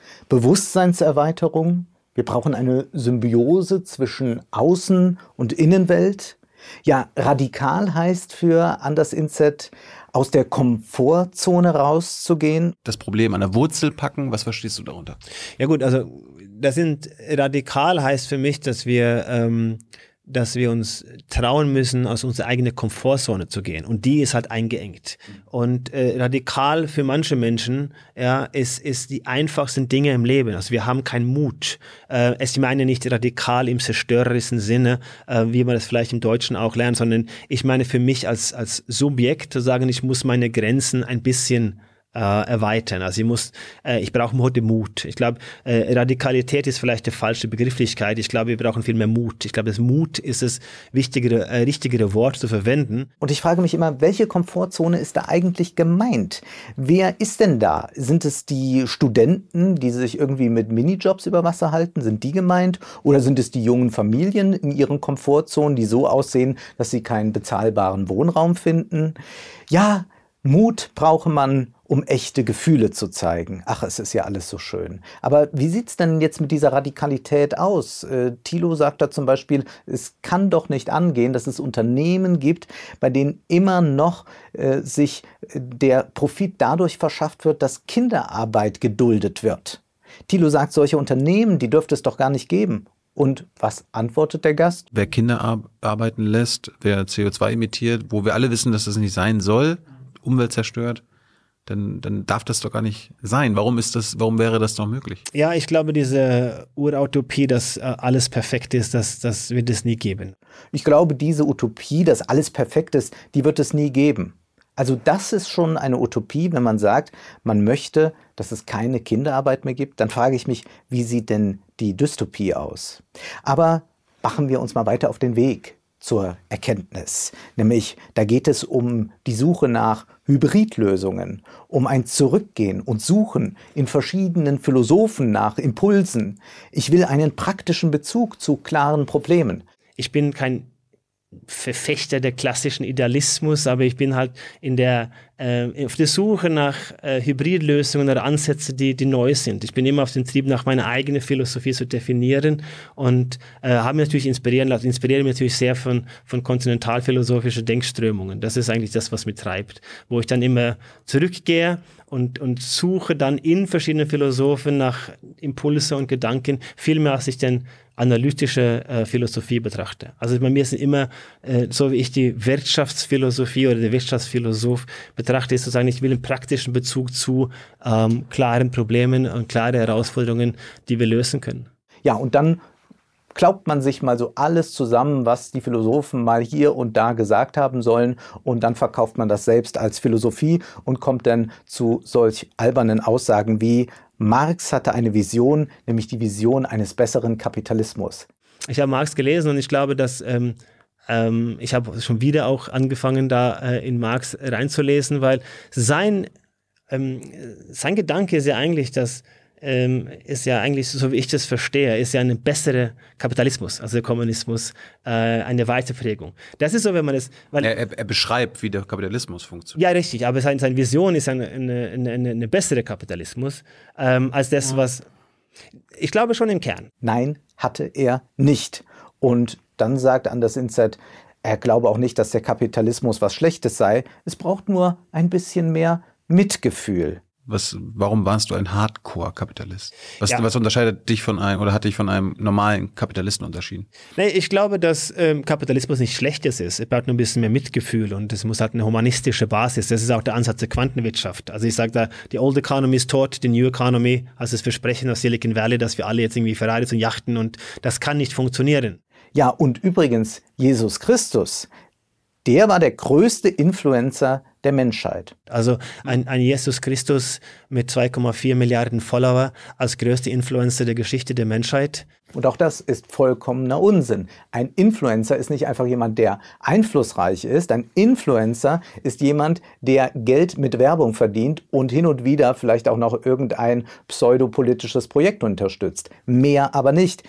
Bewusstseinserweiterung. Wir brauchen eine Symbiose zwischen Außen- und Innenwelt. Ja, radikal heißt für Anders Inset, aus der Komfortzone rauszugehen. Das Problem an der Wurzel packen, was verstehst du darunter? Ja gut, also das sind radikal heißt für mich, dass wir ähm, dass wir uns trauen müssen, aus unserer eigenen Komfortzone zu gehen. Und die ist halt eingeengt. Und äh, radikal für manche Menschen ja, ist, ist die einfachsten Dinge im Leben. Also wir haben keinen Mut. Äh, ich meine nicht radikal im zerstörerischen Sinne, äh, wie man das vielleicht im Deutschen auch lernt, sondern ich meine für mich als, als Subjekt zu sagen, ich muss meine Grenzen ein bisschen Äh, erweitern. Also ich muss, äh, ich brauche heute Mut. Ich glaube, äh, Radikalität ist vielleicht die falsche Begrifflichkeit. Ich glaube, wir brauchen viel mehr Mut. Ich glaube, das Mut ist das wichtigere, äh, richtigere Wort zu verwenden. Und ich frage mich immer, welche Komfortzone ist da eigentlich gemeint? Wer ist denn da? Sind es die Studenten, die sich irgendwie mit Minijobs über Wasser halten? Sind die gemeint? Oder sind es die jungen Familien in ihren Komfortzonen, die so aussehen, dass sie keinen bezahlbaren Wohnraum finden? Ja, Mut brauche man, um echte Gefühle zu zeigen. Ach, es ist ja alles so schön. Aber wie sieht es denn jetzt mit dieser Radikalität aus? Äh, Thilo sagt da zum Beispiel, es kann doch nicht angehen, dass es Unternehmen gibt, bei denen immer noch äh, sich der Profit dadurch verschafft wird, dass Kinderarbeit geduldet wird. Thilo sagt, solche Unternehmen, die dürfte es doch gar nicht geben. Und was antwortet der Gast? Wer Kinder ar- arbeiten lässt, wer C O zwei emittiert, wo wir alle wissen, dass das nicht sein soll, Umwelt zerstört, Dann, dann darf das doch gar nicht sein. Warum ist das, warum wäre das noch möglich? Ja, ich glaube, diese Urutopie, dass äh, alles perfekt ist, das, das wird es nie geben. Ich glaube, diese Utopie, dass alles perfekt ist, die wird es nie geben. Also das ist schon eine Utopie, wenn man sagt, man möchte, dass es keine Kinderarbeit mehr gibt. Dann frage ich mich, wie sieht denn die Dystopie aus? Aber machen wir uns mal weiter auf den Weg zur Erkenntnis. Nämlich, da geht es um die Suche nach Hybridlösungen, um ein Zurückgehen und Suchen in verschiedenen Philosophen nach Impulsen. Ich will einen praktischen Bezug zu klaren Problemen. Ich bin kein Verfechter der klassischen Idealismus, aber ich bin halt in der, äh, auf der Suche nach äh, Hybridlösungen oder Ansätzen, die, die neu sind. Ich bin immer auf dem Trieb, nach meiner eigenen Philosophie zu definieren und äh, habe mich natürlich inspirieren lassen, inspiriere mich natürlich sehr von, von kontinentalphilosophischen Denkströmungen. Das ist eigentlich das, was mich treibt, wo ich dann immer zurückgehe und, und suche dann in verschiedenen Philosophen nach Impulse und Gedanken, viel mehr als ich denn analytische äh, Philosophie betrachte. Also bei mir sind immer, äh, so wie ich die Wirtschaftsphilosophie oder der Wirtschaftsphilosoph betrachte, ist sozusagen, ich will einen praktischen Bezug zu ähm, klaren Problemen und klare Herausforderungen, die wir lösen können. Ja, und dann klaubt man sich mal so alles zusammen, was die Philosophen mal hier und da gesagt haben sollen, und dann verkauft man das selbst als Philosophie und kommt dann zu solch albernen Aussagen wie: Marx hatte eine Vision, nämlich die Vision eines besseren Kapitalismus. Ich habe Marx gelesen und ich glaube, dass ähm, ähm, ich habe schon wieder auch angefangen, da äh, in Marx reinzulesen, weil sein, ähm, sein Gedanke ist ja eigentlich, dass ähm, ist ja eigentlich, so wie ich das verstehe, ist ja ein besserer Kapitalismus, also der Kommunismus, äh, eine Weiterprägung. Das ist so, wenn man es... Weil er, er, er beschreibt, wie der Kapitalismus funktioniert. Ja, richtig, aber seine, seine Vision ist eine, eine, eine, eine bessere Kapitalismus ähm, als das, ja. was... Ich glaube schon im Kern. Nein, hatte er nicht. Und dann sagt Anders Inset, er glaube auch nicht, dass der Kapitalismus was Schlechtes sei. Es braucht nur ein bisschen mehr Mitgefühl. Was, warum warst du ein Hardcore-Kapitalist? Was, Ja. was unterscheidet dich von einem, oder hat dich von einem normalen Kapitalisten unterschieden? Nee, ich glaube, dass ähm, Kapitalismus nicht Schlechtes ist. Es braucht nur ein bisschen mehr Mitgefühl und es muss halt eine humanistische Basis. Das ist auch der Ansatz der Quantenwirtschaft. Also ich sage da, die Old Economy ist tot, die New Economy, also das Versprechen aus Silicon Valley, dass wir alle jetzt irgendwie Ferraris und Yachten, und das kann nicht funktionieren. Ja, und übrigens, Jesus Christus, der war der größte Influencer der Menschheit. Also ein, ein Jesus Christus mit zwei Komma vier Milliarden Follower als größte Influencer der Geschichte der Menschheit. Und auch das ist vollkommener Unsinn. Ein Influencer ist nicht einfach jemand, der einflussreich ist. Ein Influencer ist jemand, der Geld mit Werbung verdient und hin und wieder vielleicht auch noch irgendein pseudopolitisches Projekt unterstützt. Mehr aber nicht.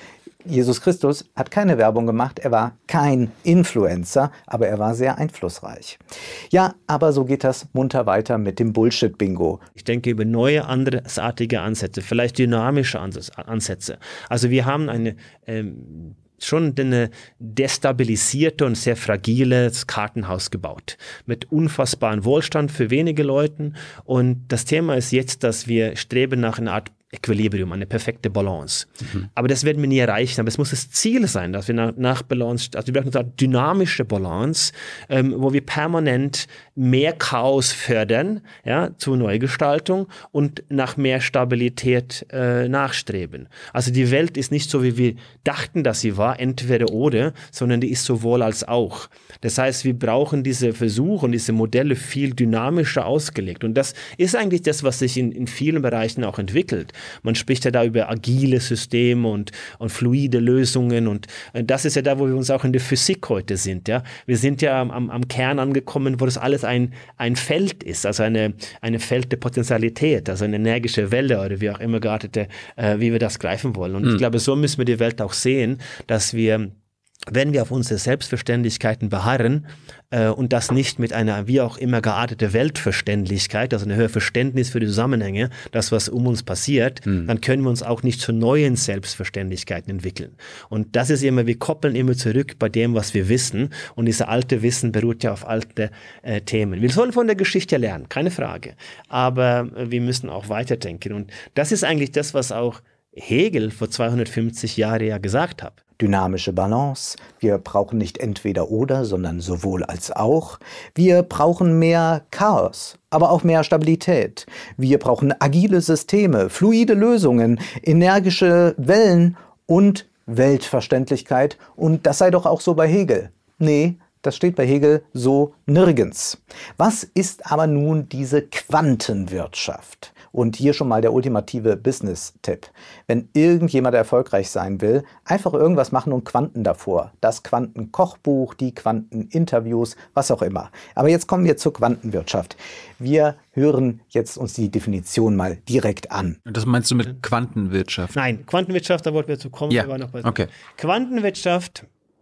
Jesus Christus hat keine Werbung gemacht, er war kein Influencer, aber er war sehr einflussreich. Ja, aber so geht das munter weiter mit dem Bullshit-Bingo. Ich denke über neue, andersartige Ansätze, vielleicht dynamische Ansätze. Also wir haben eine ähm, schon eine destabilisierte und sehr fragiles Kartenhaus gebaut. Mit unfassbarem Wohlstand für wenige Leute. Und das Thema ist jetzt, dass wir streben nach einer Art Equilibrium, eine perfekte Balance. Mhm. Aber das werden wir nie erreichen. Aber es muss das Ziel sein, dass wir nach, nach Balance, also wir brauchen eine dynamische Balance, ähm, wo wir permanent mehr Chaos fördern, ja, zur Neugestaltung und nach mehr Stabilität äh, nachstreben. Also die Welt ist nicht so, wie wir dachten, dass sie war, entweder oder, sondern die ist sowohl als auch. Das heißt, wir brauchen diese Versuche und diese Modelle viel dynamischer ausgelegt. Und das ist eigentlich das, was sich in, in vielen Bereichen auch entwickelt. Man spricht ja da über agile Systeme und, und fluide Lösungen und das ist ja da, wo wir uns auch in der Physik heute sind. Ja? Wir sind ja am, am Kern angekommen, wo das alles ein, ein Feld ist, also eine, eine Feld der Potentialität, also eine energische Welle oder wie auch immer gerade, äh, wie wir das greifen wollen. Und mhm. ich glaube, so müssen wir die Welt auch sehen, dass wir, wenn wir auf unsere Selbstverständlichkeiten beharren äh, und das nicht mit einer wie auch immer geartete Weltverständlichkeit, also ein höheres Verständnis für die Zusammenhänge, das, was um uns passiert, mhm. dann können wir uns auch nicht zu neuen Selbstverständlichkeiten entwickeln. Und das ist immer, wir koppeln immer zurück bei dem, was wir wissen und dieses alte Wissen beruht ja auf alte äh, Themen. Wir sollen von der Geschichte lernen, keine Frage, aber äh, wir müssen auch weiterdenken und das ist eigentlich das, was auch Hegel vor zweihundertfünfzig Jahren ja gesagt hat. Dynamische Balance. Wir brauchen nicht entweder oder, sondern sowohl als auch. Wir brauchen mehr Chaos, aber auch mehr Stabilität. Wir brauchen agile Systeme, fluide Lösungen, energische Wellen und Weltverständlichkeit. Und das sei doch auch so bei Hegel. Nee, das steht bei Hegel so nirgends. Was ist aber nun diese Quantenwirtschaft? Und hier schon mal der ultimative Business-Tipp. Wenn irgendjemand erfolgreich sein will, einfach irgendwas machen und Quanten davor. Das Quantenkochbuch, die Quanteninterviews, was auch immer. Aber jetzt kommen wir zur Quantenwirtschaft. Wir hören jetzt uns die Definition mal direkt an. Das meinst du mit Quantenwirtschaft? Nein, Quantenwirtschaft, da wollten wir zu kommen. Ja, wir noch bei okay. Quantenwirtschaft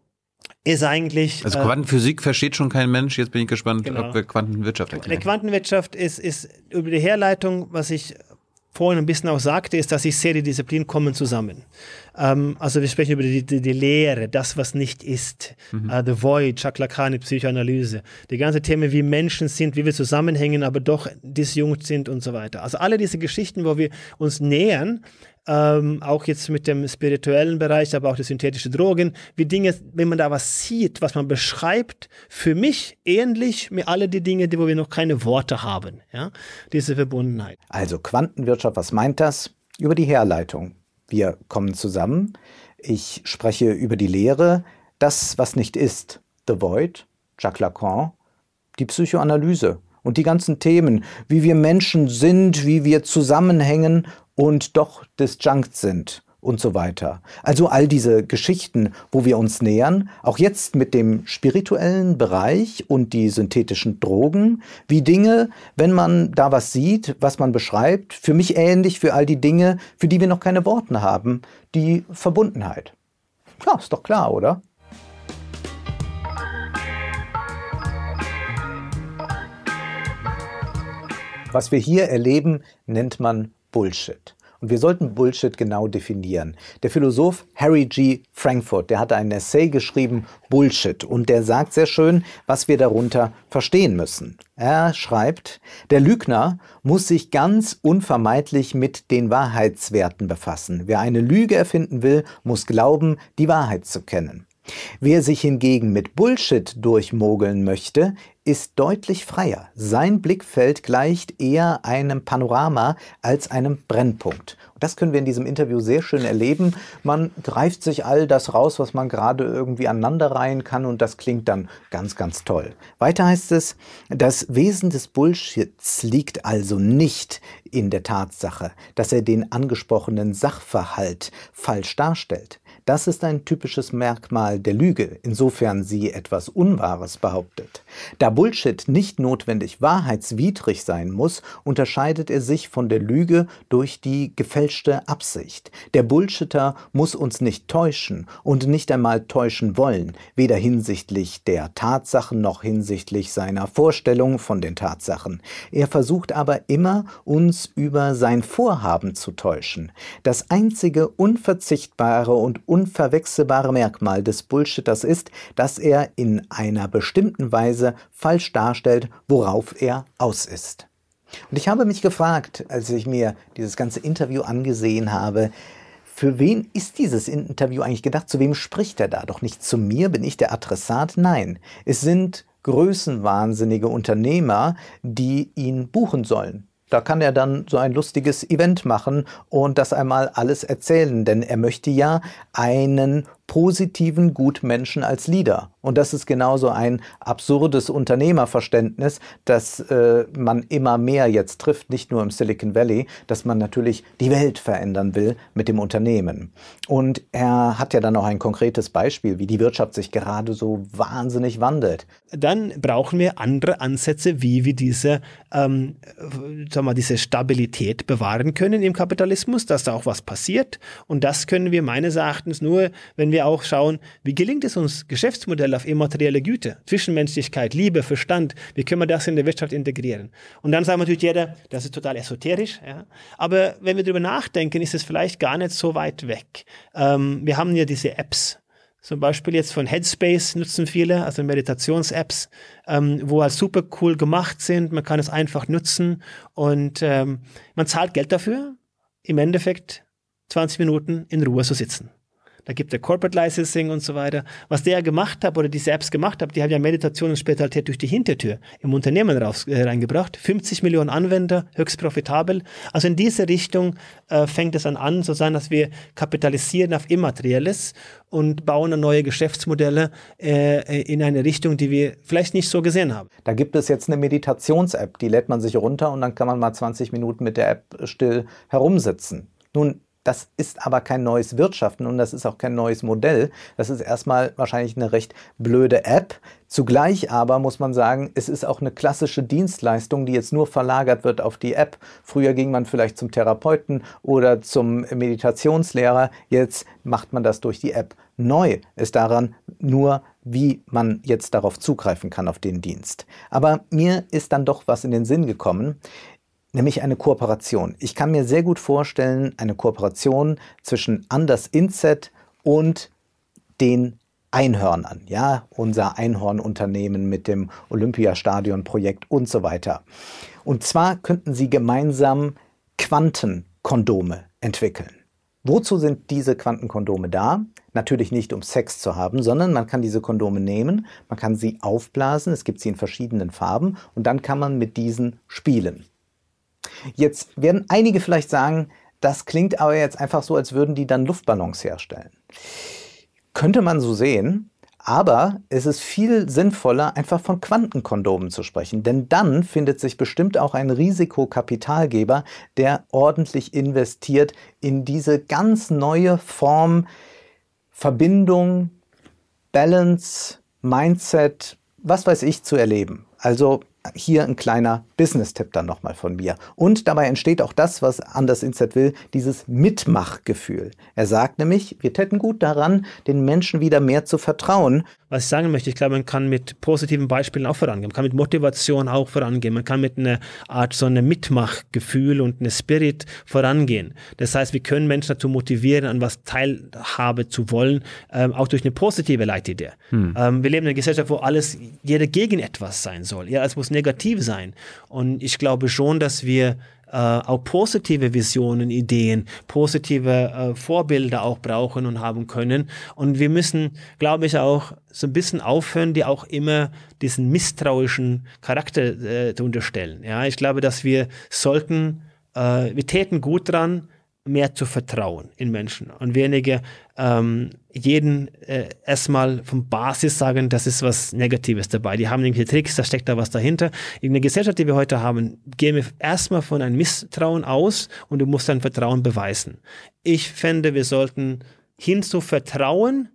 ist eigentlich... Also Quantenphysik äh, versteht schon kein Mensch. Jetzt bin ich gespannt, genau. ob wir Quantenwirtschaft erklären. Eine Quantenwirtschaft ist, ist über die Herleitung, was ich vorhin ein bisschen auch sagte, ist, dass ich sehe, die Disziplinen kommen zusammen. Ähm, also wir sprechen über die, die, die Lehre, das, was nicht ist. Mhm. Uh, the Void, Jacques Lacan, Psychoanalyse. Die ganzen Themen, wie Menschen sind, wie wir zusammenhängen, aber doch disjunkt sind und so weiter. Also alle diese Geschichten, wo wir uns nähern, Ähm, auch jetzt mit dem spirituellen Bereich, aber auch die synthetischen Drogen, wie Dinge, wenn man da was sieht, was man beschreibt, für mich ähnlich mit all die Dinge, die, wo wir noch keine Worte haben, ja, diese Verbundenheit. Also Quantenwirtschaft, was meint das? Über die Herleitung. Wir kommen zusammen, ich spreche über die Lehre, das, was nicht ist, The Void, Jacques Lacan, die Psychoanalyse und die ganzen Themen, wie wir Menschen sind, wie wir zusammenhängen und doch disjunct sind und so weiter. Also all diese Geschichten, wo wir uns nähern, auch jetzt mit dem spirituellen Bereich und die synthetischen Drogen, wie Dinge, wenn man da was sieht, was man beschreibt, für mich ähnlich für all die Dinge, für die wir noch keine Worte haben, die Verbundenheit. Ja, ist doch klar, oder? Was wir hier erleben, nennt man Bullshit. Und wir sollten Bullshit genau definieren. Der Philosoph Harry G. Frankfurt, der hat einen Essay geschrieben, Bullshit. Und der sagt sehr schön, was wir darunter verstehen müssen. Er schreibt, der Lügner muss sich ganz unvermeidlich mit den Wahrheitswerten befassen. Wer eine Lüge erfinden will, muss glauben, die Wahrheit zu kennen. Wer sich hingegen mit Bullshit durchmogeln möchte, ist deutlich freier. Sein Blickfeld gleicht eher einem Panorama als einem Brennpunkt. Und das können wir in diesem Interview sehr schön erleben. Man greift sich all das raus, was man gerade irgendwie aneinanderreihen kann und das klingt dann ganz, ganz toll. Weiter heißt es, das Wesen des Bullshits liegt also nicht in der Tatsache, dass er den angesprochenen Sachverhalt falsch darstellt. Das ist ein typisches Merkmal der Lüge, insofern sie etwas Unwahres behauptet. Da Bullshit nicht notwendig wahrheitswidrig sein muss, unterscheidet er sich von der Lüge durch die gefälschte Absicht. Der Bullshitter muss uns nicht täuschen und nicht einmal täuschen wollen, weder hinsichtlich der Tatsachen noch hinsichtlich seiner Vorstellung von den Tatsachen. Er versucht aber immer, uns über sein Vorhaben zu täuschen. Das einzige unverzichtbare und unverwechselbare Merkmal des Bullshitters ist, dass er in einer bestimmten Weise falsch darstellt, worauf er aus ist. Und ich habe mich gefragt, als ich mir dieses ganze Interview angesehen habe, für wen ist dieses Interview eigentlich gedacht? Zu wem spricht er da? Doch nicht zu mir, bin ich der Adressat? Nein, es sind größenwahnsinnige Unternehmer, die ihn buchen sollen. Da kann er dann so ein lustiges Event machen und das einmal alles erzählen, denn er möchte ja einen positiven Gutmenschen als Leader. Und das ist genauso ein absurdes Unternehmerverständnis, das äh, man immer mehr jetzt trifft, nicht nur im Silicon Valley, dass man natürlich die Welt verändern will mit dem Unternehmen. Und er hat ja dann noch ein konkretes Beispiel, wie die Wirtschaft sich gerade so wahnsinnig wandelt. Dann brauchen wir andere Ansätze, wie wir diese, ähm, sagen wir mal, diese Stabilität bewahren können im Kapitalismus, dass da auch was passiert. Und das können wir meines Erachtens nur, wenn wir auch schauen, wie gelingt es uns, Geschäftsmodelle auf immaterielle Güte, Zwischenmenschlichkeit, Liebe, Verstand, wie können wir das in der Wirtschaft integrieren? Und dann sagt natürlich jeder, das ist total esoterisch, ja? Aber wenn wir darüber nachdenken, ist es vielleicht gar nicht so weit weg. Ähm, wir haben ja diese Apps, zum Beispiel jetzt von Headspace nutzen viele, also Meditations-Apps, ähm, wo halt super cool gemacht sind, man kann es einfach nutzen und ähm, man zahlt Geld dafür, im Endeffekt zwanzig Minuten in Ruhe zu sitzen. Da gibt es Corporate Licensing und so weiter. Was der gemacht hat oder diese Apps gemacht hat, die haben ja Meditation und Spiritualität durch die Hintertür im Unternehmen raus, äh, reingebracht. fünfzig Millionen Anwender, höchst profitabel. Also in diese Richtung äh, fängt es an, an zu sein, dass wir kapitalisieren auf Immaterielles und bauen neue Geschäftsmodelle äh, in eine Richtung, die wir vielleicht nicht so gesehen haben. Da gibt es jetzt eine Meditations-App, die lädt man sich runter und dann kann man mal zwanzig Minuten mit der App still herumsitzen. Nun, das ist aber kein neues Wirtschaften und das ist auch kein neues Modell. Das ist erstmal wahrscheinlich eine recht blöde App. Zugleich aber muss man sagen, es ist auch eine klassische Dienstleistung, die jetzt nur verlagert wird auf die App. Früher ging man vielleicht zum Therapeuten oder zum Meditationslehrer. Jetzt macht man das durch die App. Neu ist daran nur, wie man jetzt darauf zugreifen kann, auf den Dienst. Aber mir ist dann doch was in den Sinn gekommen. Nämlich eine Kooperation. Ich kann mir sehr gut vorstellen, eine Kooperation zwischen Anders Inset und den Einhörnern, ja, unser Einhornunternehmen mit dem Olympiastadion-Projekt und so weiter. Und zwar könnten sie gemeinsam Quantenkondome entwickeln. Wozu sind diese Quantenkondome da? Natürlich nicht, um Sex zu haben, sondern man kann diese Kondome nehmen, man kann sie aufblasen, es gibt sie in verschiedenen Farben und dann kann man mit diesen spielen. Jetzt werden einige vielleicht sagen, das klingt aber jetzt einfach so, als würden die dann Luftballons herstellen. Könnte man so sehen, aber es ist viel sinnvoller, einfach von Quantenkondomen zu sprechen. Denn dann findet sich bestimmt auch ein Risikokapitalgeber, der ordentlich investiert in diese ganz neue Form Verbindung, Balance, Mindset, was weiß ich, zu erleben. Also hier ein kleiner Business-Tipp dann nochmal von mir. Und dabei entsteht auch das, was Anders Inset will, dieses Mitmachgefühl. Er sagt nämlich, wir täten gut daran, den Menschen wieder mehr zu vertrauen. Was ich sagen möchte, ich glaube, man kann mit positiven Beispielen auch vorangehen. Man kann mit Motivation auch vorangehen. Man kann mit einer Art so einem Mitmachgefühl und einem Spirit vorangehen. Das heißt, wir können Menschen dazu motivieren, an was Teilhabe zu wollen, ähm, auch durch eine positive Leitidee. Hm. Ähm, wir leben in einer Gesellschaft, wo alles, jeder gegen etwas sein soll. Ja, es muss negativ sein. Und ich glaube schon, dass wir äh, auch positive Visionen, Ideen, positive äh, Vorbilder auch brauchen und haben können. Und wir müssen, glaube ich, auch so ein bisschen aufhören, die auch immer diesen misstrauischen Charakter äh, zu unterstellen. Ja, ich glaube, dass wir sollten, äh, wir täten gut dran, mehr zu vertrauen in Menschen und weniger ähm, jeden äh, erstmal von Basis sagen, das ist was Negatives dabei. Die haben irgendwelche Tricks, da steckt da was dahinter. In der Gesellschaft, die wir heute haben, gehen wir erstmal von einem Misstrauen aus und du musst dein Vertrauen beweisen. Ich fände, wir sollten hin zu Vertrauen,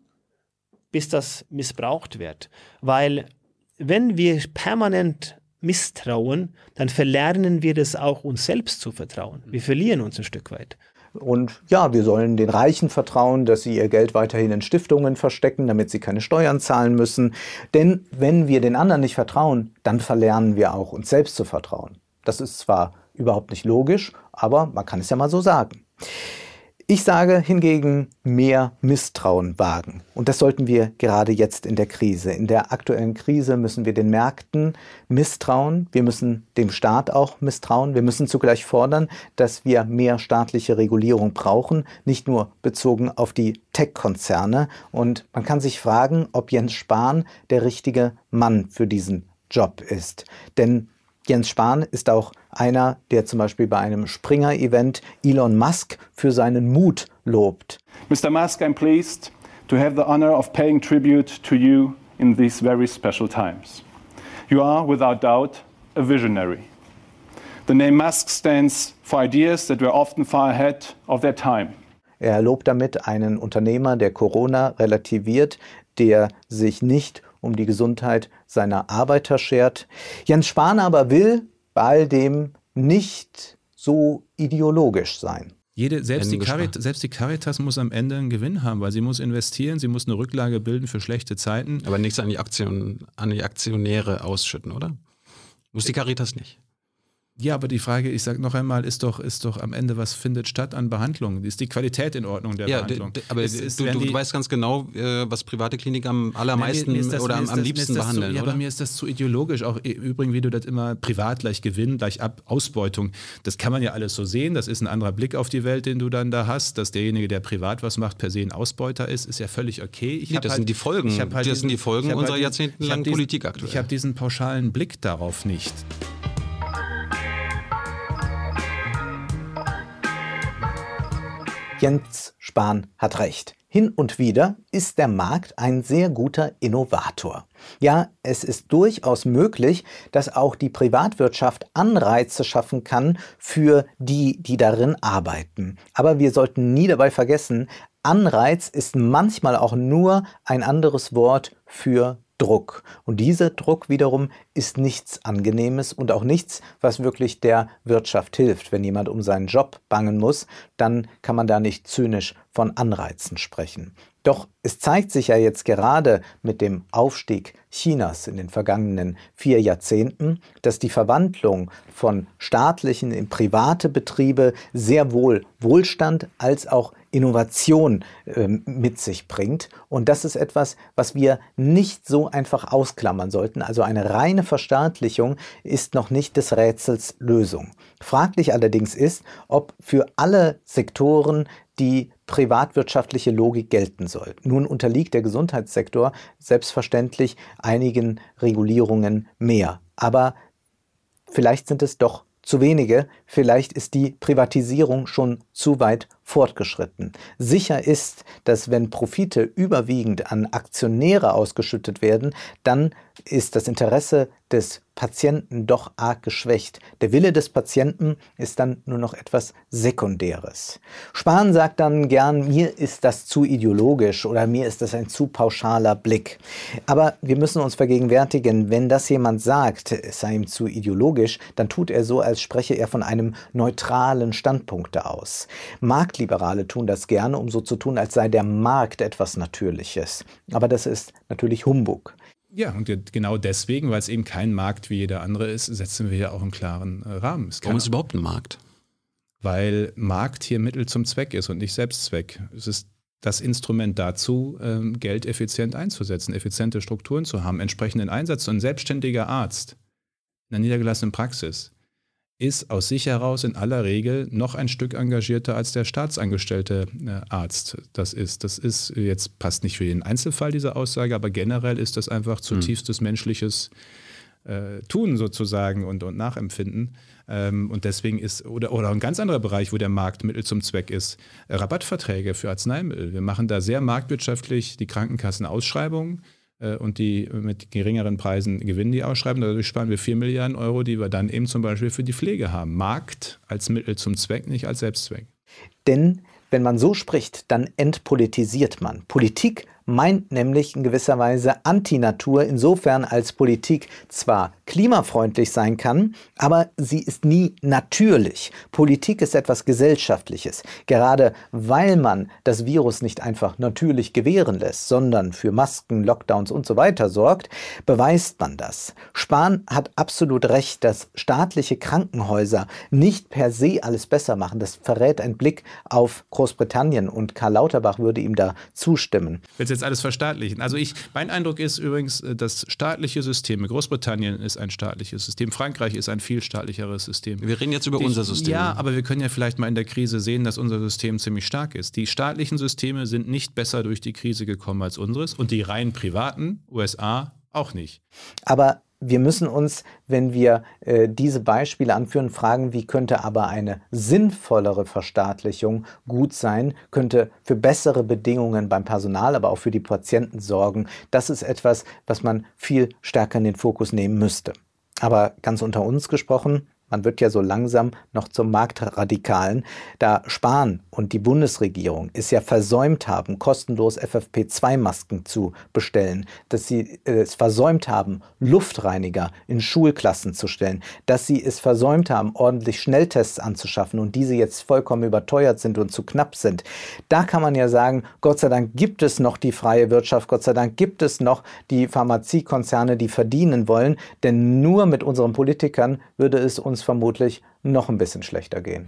bis das missbraucht wird. Weil wenn wir permanent misstrauen, dann verlernen wir das auch, uns selbst zu vertrauen. Wir verlieren uns ein Stück weit. Und ja, wir sollen den Reichen vertrauen, dass sie ihr Geld weiterhin in Stiftungen verstecken, damit sie keine Steuern zahlen müssen. Denn wenn wir den anderen nicht vertrauen, dann verlernen wir auch, uns selbst zu vertrauen. Das ist zwar überhaupt nicht logisch, aber man kann es ja mal so sagen. Ich sage hingegen, mehr Misstrauen wagen. Und das sollten wir gerade jetzt in der Krise. In der aktuellen Krise müssen wir den Märkten misstrauen. Wir müssen dem Staat auch misstrauen. Wir müssen zugleich fordern, dass wir mehr staatliche Regulierung brauchen, nicht nur bezogen auf die Tech-Konzerne. Und man kann sich fragen, ob Jens Spahn der richtige Mann für diesen Job ist. Denn Jens Spahn ist auch einer, der zum Beispiel bei einem Springer-Event Elon Musk für seinen Mut lobt. Mister Musk, I'm pleased to have the honor of paying tribute to you in these very special times. You are, without doubt, a visionary. The name Musk stands for ideas that were often far ahead of their time. Er lobt damit einen Unternehmer, der Corona relativiert, der sich nicht um die Gesundheit seiner Arbeiter schert. Jens Spahn aber will bei all dem nicht so ideologisch sein. Jede, selbst, die Caritas, selbst die Caritas muss am Ende einen Gewinn haben, weil sie muss investieren, sie muss eine Rücklage bilden für schlechte Zeiten. Aber nichts an die, Aktion, an die Aktionäre ausschütten, oder? Muss die Caritas nicht. Ja, aber die Frage, ich sage noch einmal, ist doch, ist doch am Ende, was findet statt an Behandlung? Ist die Qualität in Ordnung der ja, Behandlung? D- aber ist, ist, du, du, die, du weißt ganz genau, äh, was private Kliniken am allermeisten Nein, mir, mir oder am, das, am liebsten behandeln, zu, ja, oder? aber mir ist das zu ideologisch. Auch übrigens, wie du das immer privat gleich Gewinn, gleich Ab- Ausbeutung, das kann man ja alles so sehen. Das ist ein anderer Blick auf die Welt, den du dann da hast. Dass derjenige, der privat was macht, per se ein Ausbeuter ist, ist ja völlig okay. Ich nee, das halt, sind die Folgen, ich halt das diesen, sind die Folgen unserer halt, jahrzehntelangen Politik aktuell. Ich habe diesen pauschalen Blick darauf nicht. Jens Spahn hat recht. Hin und wieder ist der Markt ein sehr guter Innovator. Ja, es ist durchaus möglich, dass auch die Privatwirtschaft Anreize schaffen kann für die, die darin arbeiten. Aber wir sollten nie dabei vergessen, Anreiz ist manchmal auch nur ein anderes Wort für Druck. Und dieser Druck wiederum ist nichts Angenehmes und auch nichts, was wirklich der Wirtschaft hilft. Wenn jemand um seinen Job bangen muss, dann kann man da nicht zynisch von Anreizen sprechen. Doch es zeigt sich ja jetzt gerade mit dem Aufstieg Chinas in den vergangenen vier Jahrzehnten, dass die Verwandlung von staatlichen in private Betriebe sehr wohl Wohlstand als auch Innovation äh, mit sich bringt. Und das ist etwas, was wir nicht so einfach ausklammern sollten. Also eine reine Verstaatlichung ist noch nicht des Rätsels Lösung. Fraglich allerdings ist, ob für alle Sektoren die privatwirtschaftliche Logik gelten soll. Nun unterliegt der Gesundheitssektor selbstverständlich einigen Regulierungen mehr. Aber vielleicht sind es doch zu wenige, vielleicht ist die Privatisierung schon zu weit fortgeschritten. Sicher ist, dass wenn Profite überwiegend an Aktionäre ausgeschüttet werden, dann ist das Interesse des Patienten doch arg geschwächt. Der Wille des Patienten ist dann nur noch etwas Sekundäres. Spahn sagt dann gern, mir ist das zu ideologisch oder mir ist das ein zu pauschaler Blick. Aber wir müssen uns vergegenwärtigen, wenn das jemand sagt, es sei ihm zu ideologisch, dann tut er so, als spreche er von einem neutralen Standpunkt aus. Marktliberale tun das gerne, um so zu tun, als sei der Markt etwas Natürliches. Aber das ist natürlich Humbug. Ja, und genau deswegen, weil es eben kein Markt wie jeder andere ist, setzen wir ja auch einen klaren äh, Rahmen. Es Warum ist es überhaupt ein Markt? Weil Markt hier Mittel zum Zweck ist und nicht Selbstzweck. Es ist das Instrument dazu, ähm, Geld effizient einzusetzen, effiziente Strukturen zu haben, entsprechenden Einsatz. Und ein selbstständiger Arzt in einer niedergelassenen Praxis ist aus sich heraus in aller Regel noch ein Stück engagierter als der staatsangestellte äh, Arzt das ist. Das ist jetzt, passt nicht für jeden Einzelfall, diese Aussage, aber generell ist das einfach zutiefstes hm. menschliches äh, Tun sozusagen und, und Nachempfinden. Ähm, und deswegen ist, oder, oder ein ganz anderer Bereich, wo der Markt Mittel zum Zweck ist, äh, Rabattverträge für Arzneimittel. Wir machen da sehr marktwirtschaftlich die Krankenkassen Ausschreibungen. Und die mit geringeren Preisen gewinnen die Ausschreibungen. Dadurch sparen wir vier Milliarden Euro, die wir dann eben zum Beispiel für die Pflege haben. Markt als Mittel zum Zweck, nicht als Selbstzweck. Denn wenn man so spricht, dann entpolitisiert man. Politik meint nämlich in gewisser Weise Antinatur, insofern als Politik zwar klimafreundlich sein kann, aber sie ist nie natürlich. Politik ist etwas Gesellschaftliches. Gerade weil man das Virus nicht einfach natürlich gewähren lässt, sondern für Masken, Lockdowns und so weiter sorgt, beweist man das. Spahn hat absolut recht, dass staatliche Krankenhäuser nicht per se alles besser machen. Das verrät ein Blick auf Großbritannien und Karl Lauterbach würde ihm da zustimmen. Jetzt alles verstaatlichen. Also ich, mein Eindruck ist übrigens, dass staatliche Systeme, Großbritannien ist ein staatliches System, Frankreich ist ein viel staatlicheres System. Wir reden jetzt über Die, unser System. Ja, aber wir können ja vielleicht mal in der Krise sehen, dass unser System ziemlich stark ist. Die staatlichen Systeme sind nicht besser durch die Krise gekommen als unseres und die rein privaten, U S A, auch nicht. Aber wir müssen uns, wenn wir äh, diese Beispiele anführen, fragen, wie könnte aber eine sinnvollere Verstaatlichung gut sein, könnte für bessere Bedingungen beim Personal, aber auch für die Patienten sorgen. Das ist etwas, was man viel stärker in den Fokus nehmen müsste. Aber ganz unter uns gesprochen, man wird ja so langsam noch zum Marktradikalen, da Spahn und die Bundesregierung es ja versäumt haben, kostenlos F F P zwei Masken zu bestellen, dass sie es versäumt haben, Luftreiniger in Schulklassen zu stellen, dass sie es versäumt haben, ordentlich Schnelltests anzuschaffen und diese jetzt vollkommen überteuert sind und zu knapp sind. Da kann man ja sagen, Gott sei Dank gibt es noch die freie Wirtschaft, Gott sei Dank gibt es noch die Pharmaziekonzerne, die verdienen wollen, denn nur mit unseren Politikern würde es uns vermutlich noch ein bisschen schlechter gehen.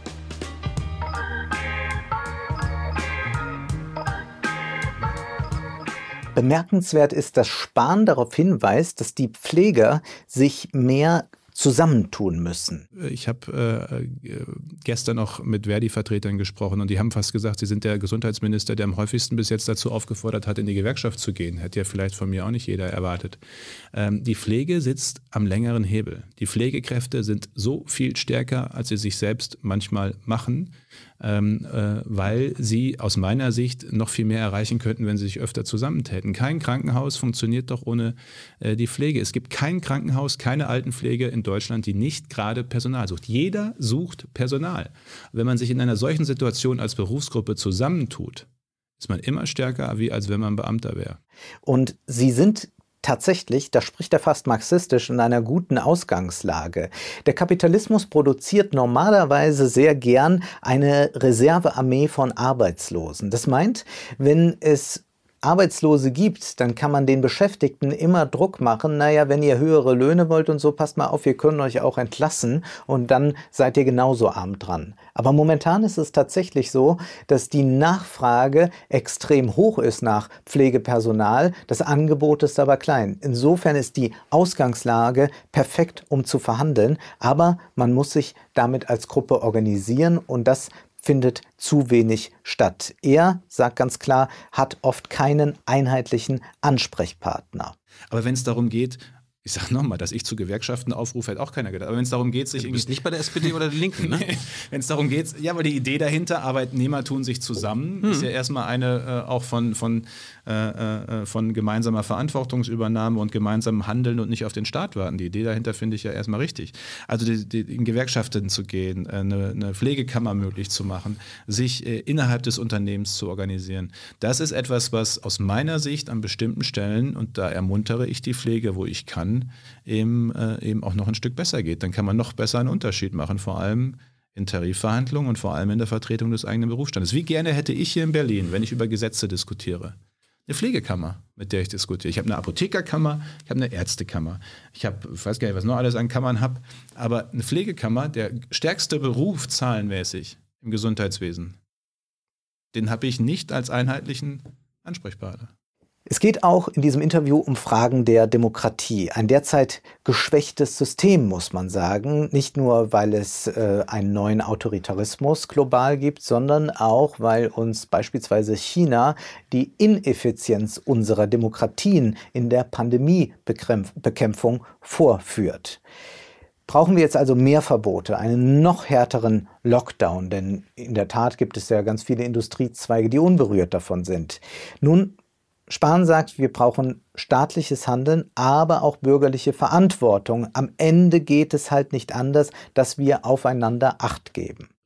Bemerkenswert ist, dass Spahn darauf hinweist, dass die Pfleger sich mehr zusammentun müssen. Ich habe äh, gestern noch mit Verdi-Vertretern gesprochen und die haben fast gesagt, sie sind der Gesundheitsminister, der am häufigsten bis jetzt dazu aufgefordert hat, in die Gewerkschaft zu gehen. Hätte ja vielleicht von mir auch nicht jeder erwartet. Ähm, die Pflege sitzt am längeren Hebel. Die Pflegekräfte sind so viel stärker, als sie sich selbst manchmal machen, ähm, äh, weil sie aus meiner Sicht noch viel mehr erreichen könnten, wenn sie sich öfter zusammentäten. Kein Krankenhaus funktioniert doch ohne äh, die Pflege. Es gibt kein Krankenhaus, keine Altenpflege in Deutschland, die nicht gerade Personal sucht. Jeder sucht Personal. Wenn man sich in einer solchen Situation als Berufsgruppe zusammentut, ist man immer stärker, wie als wenn man Beamter wäre. Und Sie sind tatsächlich, da spricht er fast marxistisch, in einer guten Ausgangslage. Der Kapitalismus produziert normalerweise sehr gern eine Reservearmee von Arbeitslosen. Das meint, wenn es Arbeitslose gibt, dann kann man den Beschäftigten immer Druck machen, naja, wenn ihr höhere Löhne wollt und so, passt mal auf, wir können euch auch entlassen und dann seid ihr genauso arm dran. Aber momentan ist es tatsächlich so, dass die Nachfrage extrem hoch ist nach Pflegepersonal, das Angebot ist aber klein. Insofern ist die Ausgangslage perfekt, um zu verhandeln, aber man muss sich damit als Gruppe organisieren und das findet zu wenig statt. Er, sagt ganz klar, hat oft keinen einheitlichen Ansprechpartner. Aber wenn es darum geht, ich sage nochmal, dass ich zu Gewerkschaften aufrufe, hätte auch keiner gedacht. Aber wenn es darum geht, sich... Du bist nicht bei der S P D oder der Linken, ne? Wenn es darum geht, ja, aber die Idee dahinter, Arbeitnehmer tun sich zusammen, hm. ist ja erstmal eine äh, auch von, von, äh, äh, von gemeinsamer Verantwortungsübernahme und gemeinsamem Handeln und nicht auf den Staat warten. Die Idee dahinter finde ich ja erstmal richtig. Also die, die, in Gewerkschaften zu gehen, äh, eine, eine Pflegekammer möglich zu machen, sich äh, innerhalb des Unternehmens zu organisieren. Das ist etwas, was aus meiner Sicht an bestimmten Stellen, und da ermuntere ich die Pflege, wo ich kann, Eben, äh, eben auch noch ein Stück besser geht. Dann kann man noch besser einen Unterschied machen, vor allem in Tarifverhandlungen und vor allem in der Vertretung des eigenen Berufsstandes. Wie gerne hätte ich hier in Berlin, wenn ich über Gesetze diskutiere, eine Pflegekammer, mit der ich diskutiere. Ich habe eine Apothekerkammer, ich habe eine Ärztekammer. Ich habe, ich weiß gar nicht, was noch alles an Kammern habe, aber eine Pflegekammer, der stärkste Beruf zahlenmäßig im Gesundheitswesen, den habe ich nicht als einheitlichen Ansprechpartner. Es geht auch in diesem Interview um Fragen der Demokratie. Ein derzeit geschwächtes System, muss man sagen. Nicht nur, weil es äh, einen neuen Autoritarismus global gibt, sondern auch, weil uns beispielsweise China die Ineffizienz unserer Demokratien in der Pandemiebekämpfung vorführt. Brauchen wir jetzt also mehr Verbote, einen noch härteren Lockdown? Denn in der Tat gibt es ja ganz viele Industriezweige, die unberührt davon sind. Nun, Spahn sagt, wir brauchen staatliches Handeln, aber auch bürgerliche Verantwortung. Am Ende geht es halt nicht anders, dass wir aufeinander Acht geben.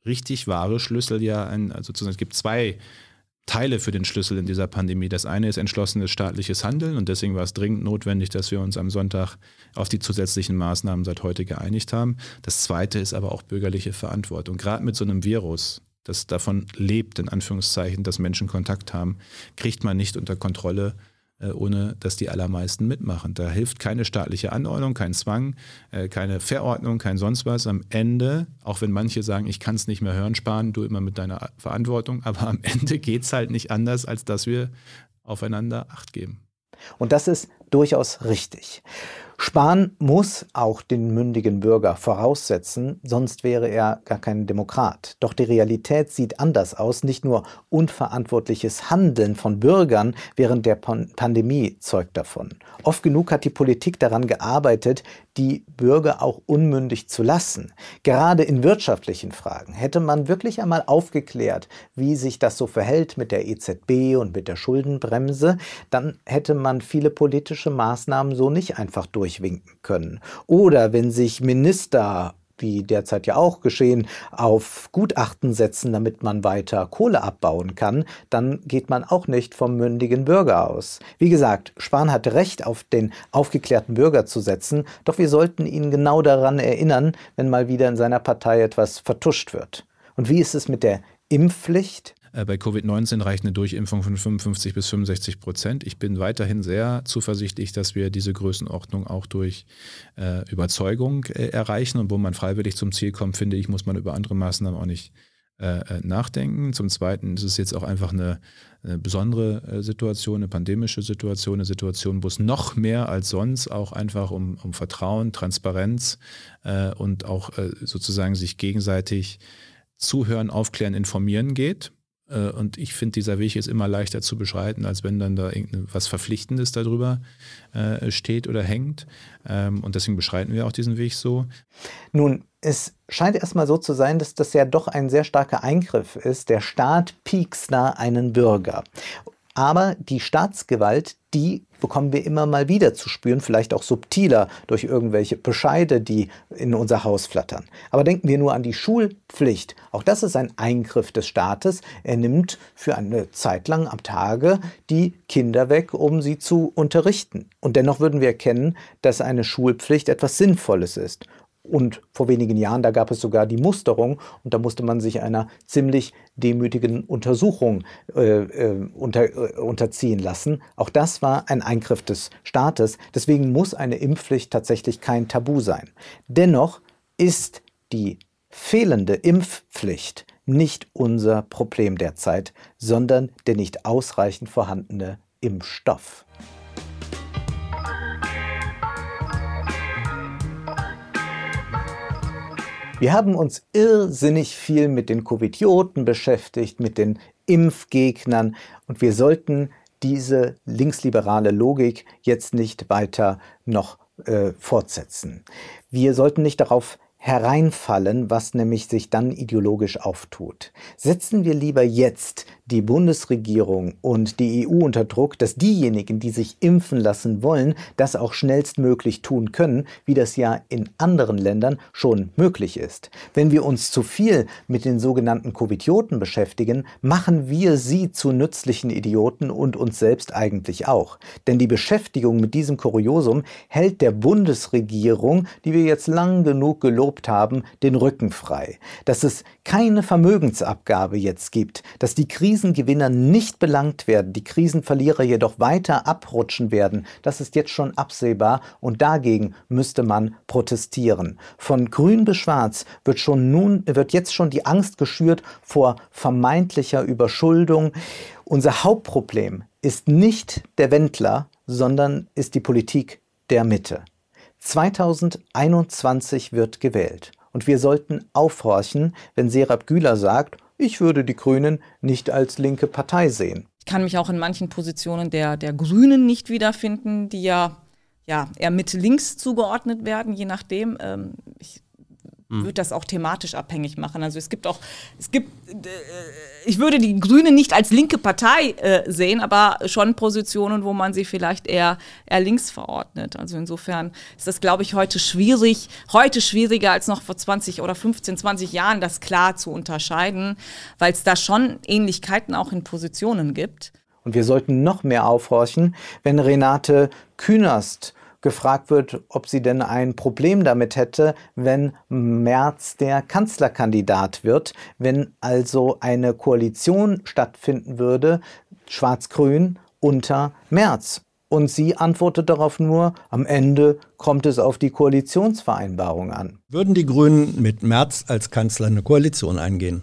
richtig wahre Schlüssel ja, ein, also sozusagen, es gibt zwei Teile für den Schlüssel in dieser Pandemie. Das eine ist entschlossenes staatliches Handeln und deswegen war es dringend notwendig, dass wir uns am Sonntag auf die zusätzlichen Maßnahmen seit heute geeinigt haben. Das zweite ist aber auch bürgerliche Verantwortung. Gerade mit so einem Virus, das davon lebt, in Anführungszeichen, dass Menschen Kontakt haben, kriegt man nicht unter Kontrolle, ohne dass die allermeisten mitmachen. Da hilft keine staatliche Anordnung, kein Zwang, keine Verordnung, kein sonst was. Am Ende, auch wenn manche sagen, ich kann es nicht mehr hören, sparen, du immer mit deiner Verantwortung, aber am Ende geht es halt nicht anders, als dass wir aufeinander Acht geben. Und das ist durchaus richtig. Spahn muss auch den mündigen Bürger voraussetzen, sonst wäre er gar kein Demokrat. Doch die Realität sieht anders aus. Nicht nur unverantwortliches Handeln von Bürgern während der Pan- Pandemie zeugt davon. Oft genug hat die Politik daran gearbeitet, die Bürger auch unmündig zu lassen. Gerade in wirtschaftlichen Fragen hätte man wirklich einmal aufgeklärt, wie sich das so verhält mit der E Z B und mit der Schuldenbremse, dann hätte man viele politische Maßnahmen so nicht einfach durchwinken können. Oder wenn sich Minister, wie derzeit ja auch geschehen, auf Gutachten setzen, damit man weiter Kohle abbauen kann, dann geht man auch nicht vom mündigen Bürger aus. Wie gesagt, Spahn hatte recht, auf den aufgeklärten Bürger zu setzen, doch wir sollten ihn genau daran erinnern, wenn mal wieder in seiner Partei etwas vertuscht wird. Und wie ist es mit der Impfpflicht? Bei Covid neunzehn reicht eine Durchimpfung von fünfundfünfzig bis fünfundsechzig Prozent. Ich bin weiterhin sehr zuversichtlich, dass wir diese Größenordnung auch durch äh, Überzeugung äh, erreichen. Und wo man freiwillig zum Ziel kommt, finde ich, muss man über andere Maßnahmen auch nicht äh, nachdenken. Zum Zweiten ist es jetzt auch einfach eine, eine besondere äh, Situation, eine pandemische Situation, eine Situation, wo es noch mehr als sonst auch einfach um, um Vertrauen, Transparenz äh, und auch äh, sozusagen sich gegenseitig zuhören, aufklären, informieren geht. Und ich finde, dieser Weg ist immer leichter zu beschreiten, als wenn dann da irgendwas Verpflichtendes darüber äh, steht oder hängt. Ähm, und deswegen beschreiten wir auch diesen Weg so. Nun, es scheint erstmal so zu sein, dass das ja doch ein sehr starker Eingriff ist. Der Staat piekst da einen Bürger. Aber die Staatsgewalt, die bekommen wir immer mal wieder zu spüren, vielleicht auch subtiler durch irgendwelche Bescheide, die in unser Haus flattern. Aber denken wir nur an die Schulpflicht. Auch das ist ein Eingriff des Staates. Er nimmt für eine Zeit lang am Tage die Kinder weg, um sie zu unterrichten. Und dennoch würden wir erkennen, dass eine Schulpflicht etwas Sinnvolles ist. Und vor wenigen Jahren, da gab es sogar die Musterung und da musste man sich einer ziemlich demütigen Untersuchung äh, äh, unter, äh, unterziehen lassen. Auch das war ein Eingriff des Staates. Deswegen muss eine Impfpflicht tatsächlich kein Tabu sein. Dennoch ist die fehlende Impfpflicht nicht unser Problem derzeit, sondern der nicht ausreichend vorhandene Impfstoff. Wir haben uns irrsinnig viel mit den Covidioten beschäftigt, mit den Impfgegnern und wir sollten diese linksliberale Logik jetzt nicht weiter noch äh, fortsetzen. Wir sollten nicht darauf hereinfallen, was nämlich sich dann ideologisch auftut. Setzen wir lieber jetzt die Bundesregierung und die E U unter Druck, dass diejenigen, die sich impfen lassen wollen, das auch schnellstmöglich tun können, wie das ja in anderen Ländern schon möglich ist. Wenn wir uns zu viel mit den sogenannten Covidioten beschäftigen, machen wir sie zu nützlichen Idioten und uns selbst eigentlich auch. Denn die Beschäftigung mit diesem Kuriosum hält der Bundesregierung, die wir jetzt lang genug gelobt haben, den Rücken frei. Dass es keine Vermögensabgabe jetzt gibt, dass die Krisengewinner nicht belangt werden, die Krisenverlierer jedoch weiter abrutschen werden, das ist jetzt schon absehbar und dagegen müsste man protestieren. Von grün bis schwarz wird schon nun, wird jetzt schon die Angst geschürt vor vermeintlicher Überschuldung. Unser Hauptproblem ist nicht der Wendler, sondern ist die Politik der Mitte. zweitausendeinundzwanzig wird gewählt und wir sollten aufhorchen, wenn Serap Güler sagt, ich würde die Grünen nicht als linke Partei sehen. Ich kann mich auch in manchen Positionen der, der Grünen nicht wiederfinden, die ja, ja eher Mitte-links zugeordnet werden, je nachdem. Ähm, ich mhm. würde das auch thematisch abhängig machen. Also es gibt auch, es gibt, äh, ich würde die Grünen nicht als linke Partei äh, sehen, aber schon Positionen, wo man sie vielleicht eher, eher links verordnet. Also insofern ist das, glaube ich, heute schwierig, heute schwieriger als noch vor zwanzig oder fünfzehn, zwanzig Jahren, das klar zu unterscheiden, weil es da schon Ähnlichkeiten auch in Positionen gibt. Und wir sollten noch mehr aufhorchen, wenn Renate Künast gefragt wird, ob sie denn ein Problem damit hätte, wenn Merz der Kanzlerkandidat wird, wenn also eine Koalition stattfinden würde, Schwarz-Grün unter Merz. Und sie antwortet darauf nur, am Ende kommt es auf die Koalitionsvereinbarung an. Würden die Grünen mit Merz als Kanzler eine Koalition eingehen?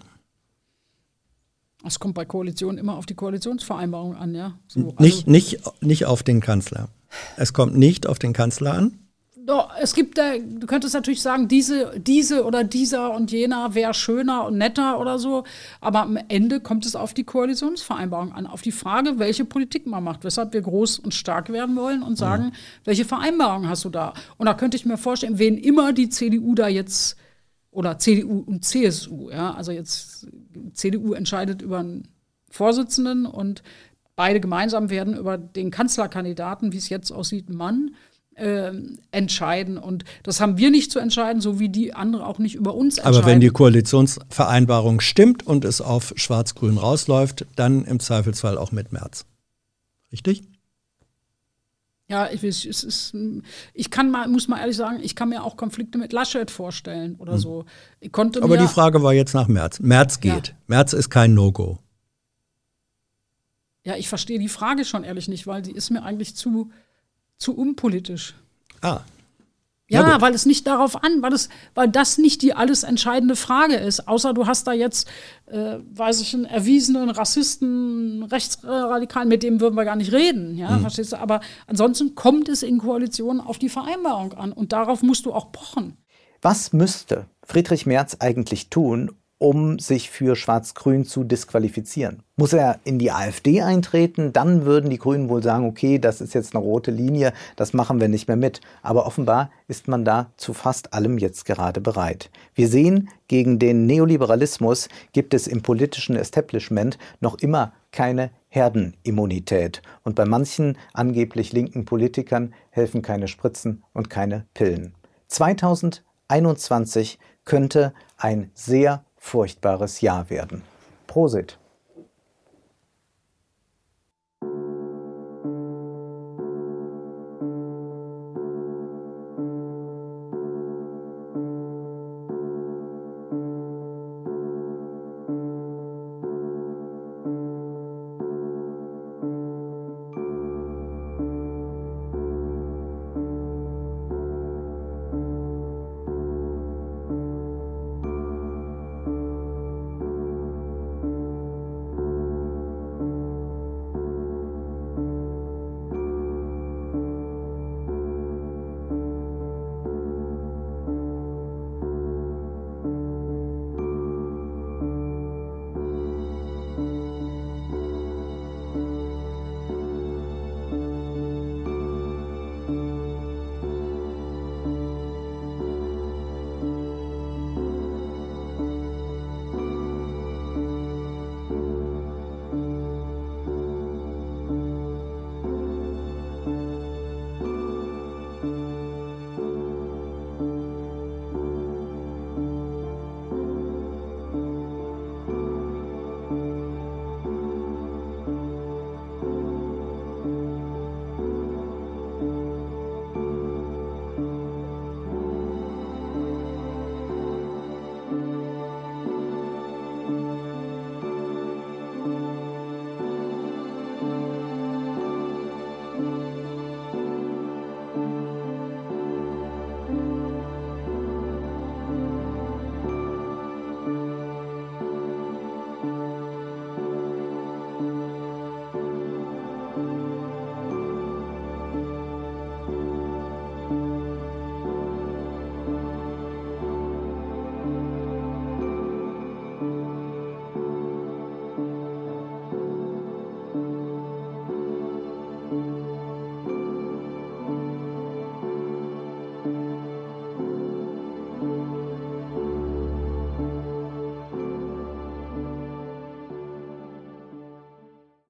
Es kommt bei Koalitionen immer auf die Koalitionsvereinbarung an, ja. So, nicht, also, nicht, nicht auf den Kanzler. Es kommt nicht auf den Kanzler an? Doch, es gibt, äh, du könntest natürlich sagen, diese, diese oder dieser und jener wäre schöner und netter oder so. Aber am Ende kommt es auf die Koalitionsvereinbarung an, auf die Frage, welche Politik man macht, weshalb wir groß und stark werden wollen und sagen, ja. welche Vereinbarung hast du da? Und da könnte ich mir vorstellen, wen immer die C D U da jetzt, oder C D U und C S U, ja, also jetzt C D U entscheidet über einen Vorsitzenden und beide gemeinsam werden über den Kanzlerkandidaten, wie es jetzt aussieht, Mann, äh, entscheiden. Und das haben wir nicht zu entscheiden, so wie die anderen auch nicht über uns entscheiden. Aber wenn die Koalitionsvereinbarung stimmt und es auf Schwarz-Grün rausläuft, dann im Zweifelsfall auch mit Merz. Richtig? Ja, ich, es ist, ich kann mal, muss mal ehrlich sagen, ich kann mir auch Konflikte mit Laschet vorstellen oder hm. so. Ich konnte Aber mir, die Frage war jetzt nach Merz. Merz geht. Ja. Merz ist kein No-Go. Ja, ich verstehe die Frage schon ehrlich nicht, weil die ist mir eigentlich zu, zu unpolitisch. Ah. Ja, ja weil es nicht darauf an, weil, es, weil das nicht die alles entscheidende Frage ist. Außer du hast da jetzt, äh, weiß ich, einen erwiesenen Rassisten, Rechtsradikalen, mit dem würden wir gar nicht reden. Ja, mhm. verstehst du? Aber ansonsten kommt es in Koalitionen auf die Vereinbarung an. Und darauf musst du auch pochen. Was müsste Friedrich Merz eigentlich tun, um sich für Schwarz-Grün zu disqualifizieren? Muss er in die AfD eintreten? Dann würden die Grünen wohl sagen, okay, das ist jetzt eine rote Linie, das machen wir nicht mehr mit. Aber offenbar ist man da zu fast allem jetzt gerade bereit. Wir sehen, gegen den Neoliberalismus gibt es im politischen Establishment noch immer keine Herdenimmunität. Und bei manchen angeblich linken Politikern helfen keine Spritzen und keine Pillen. zweitausendeinundzwanzig könnte ein sehr furchtbares Jahr werden. Prosit!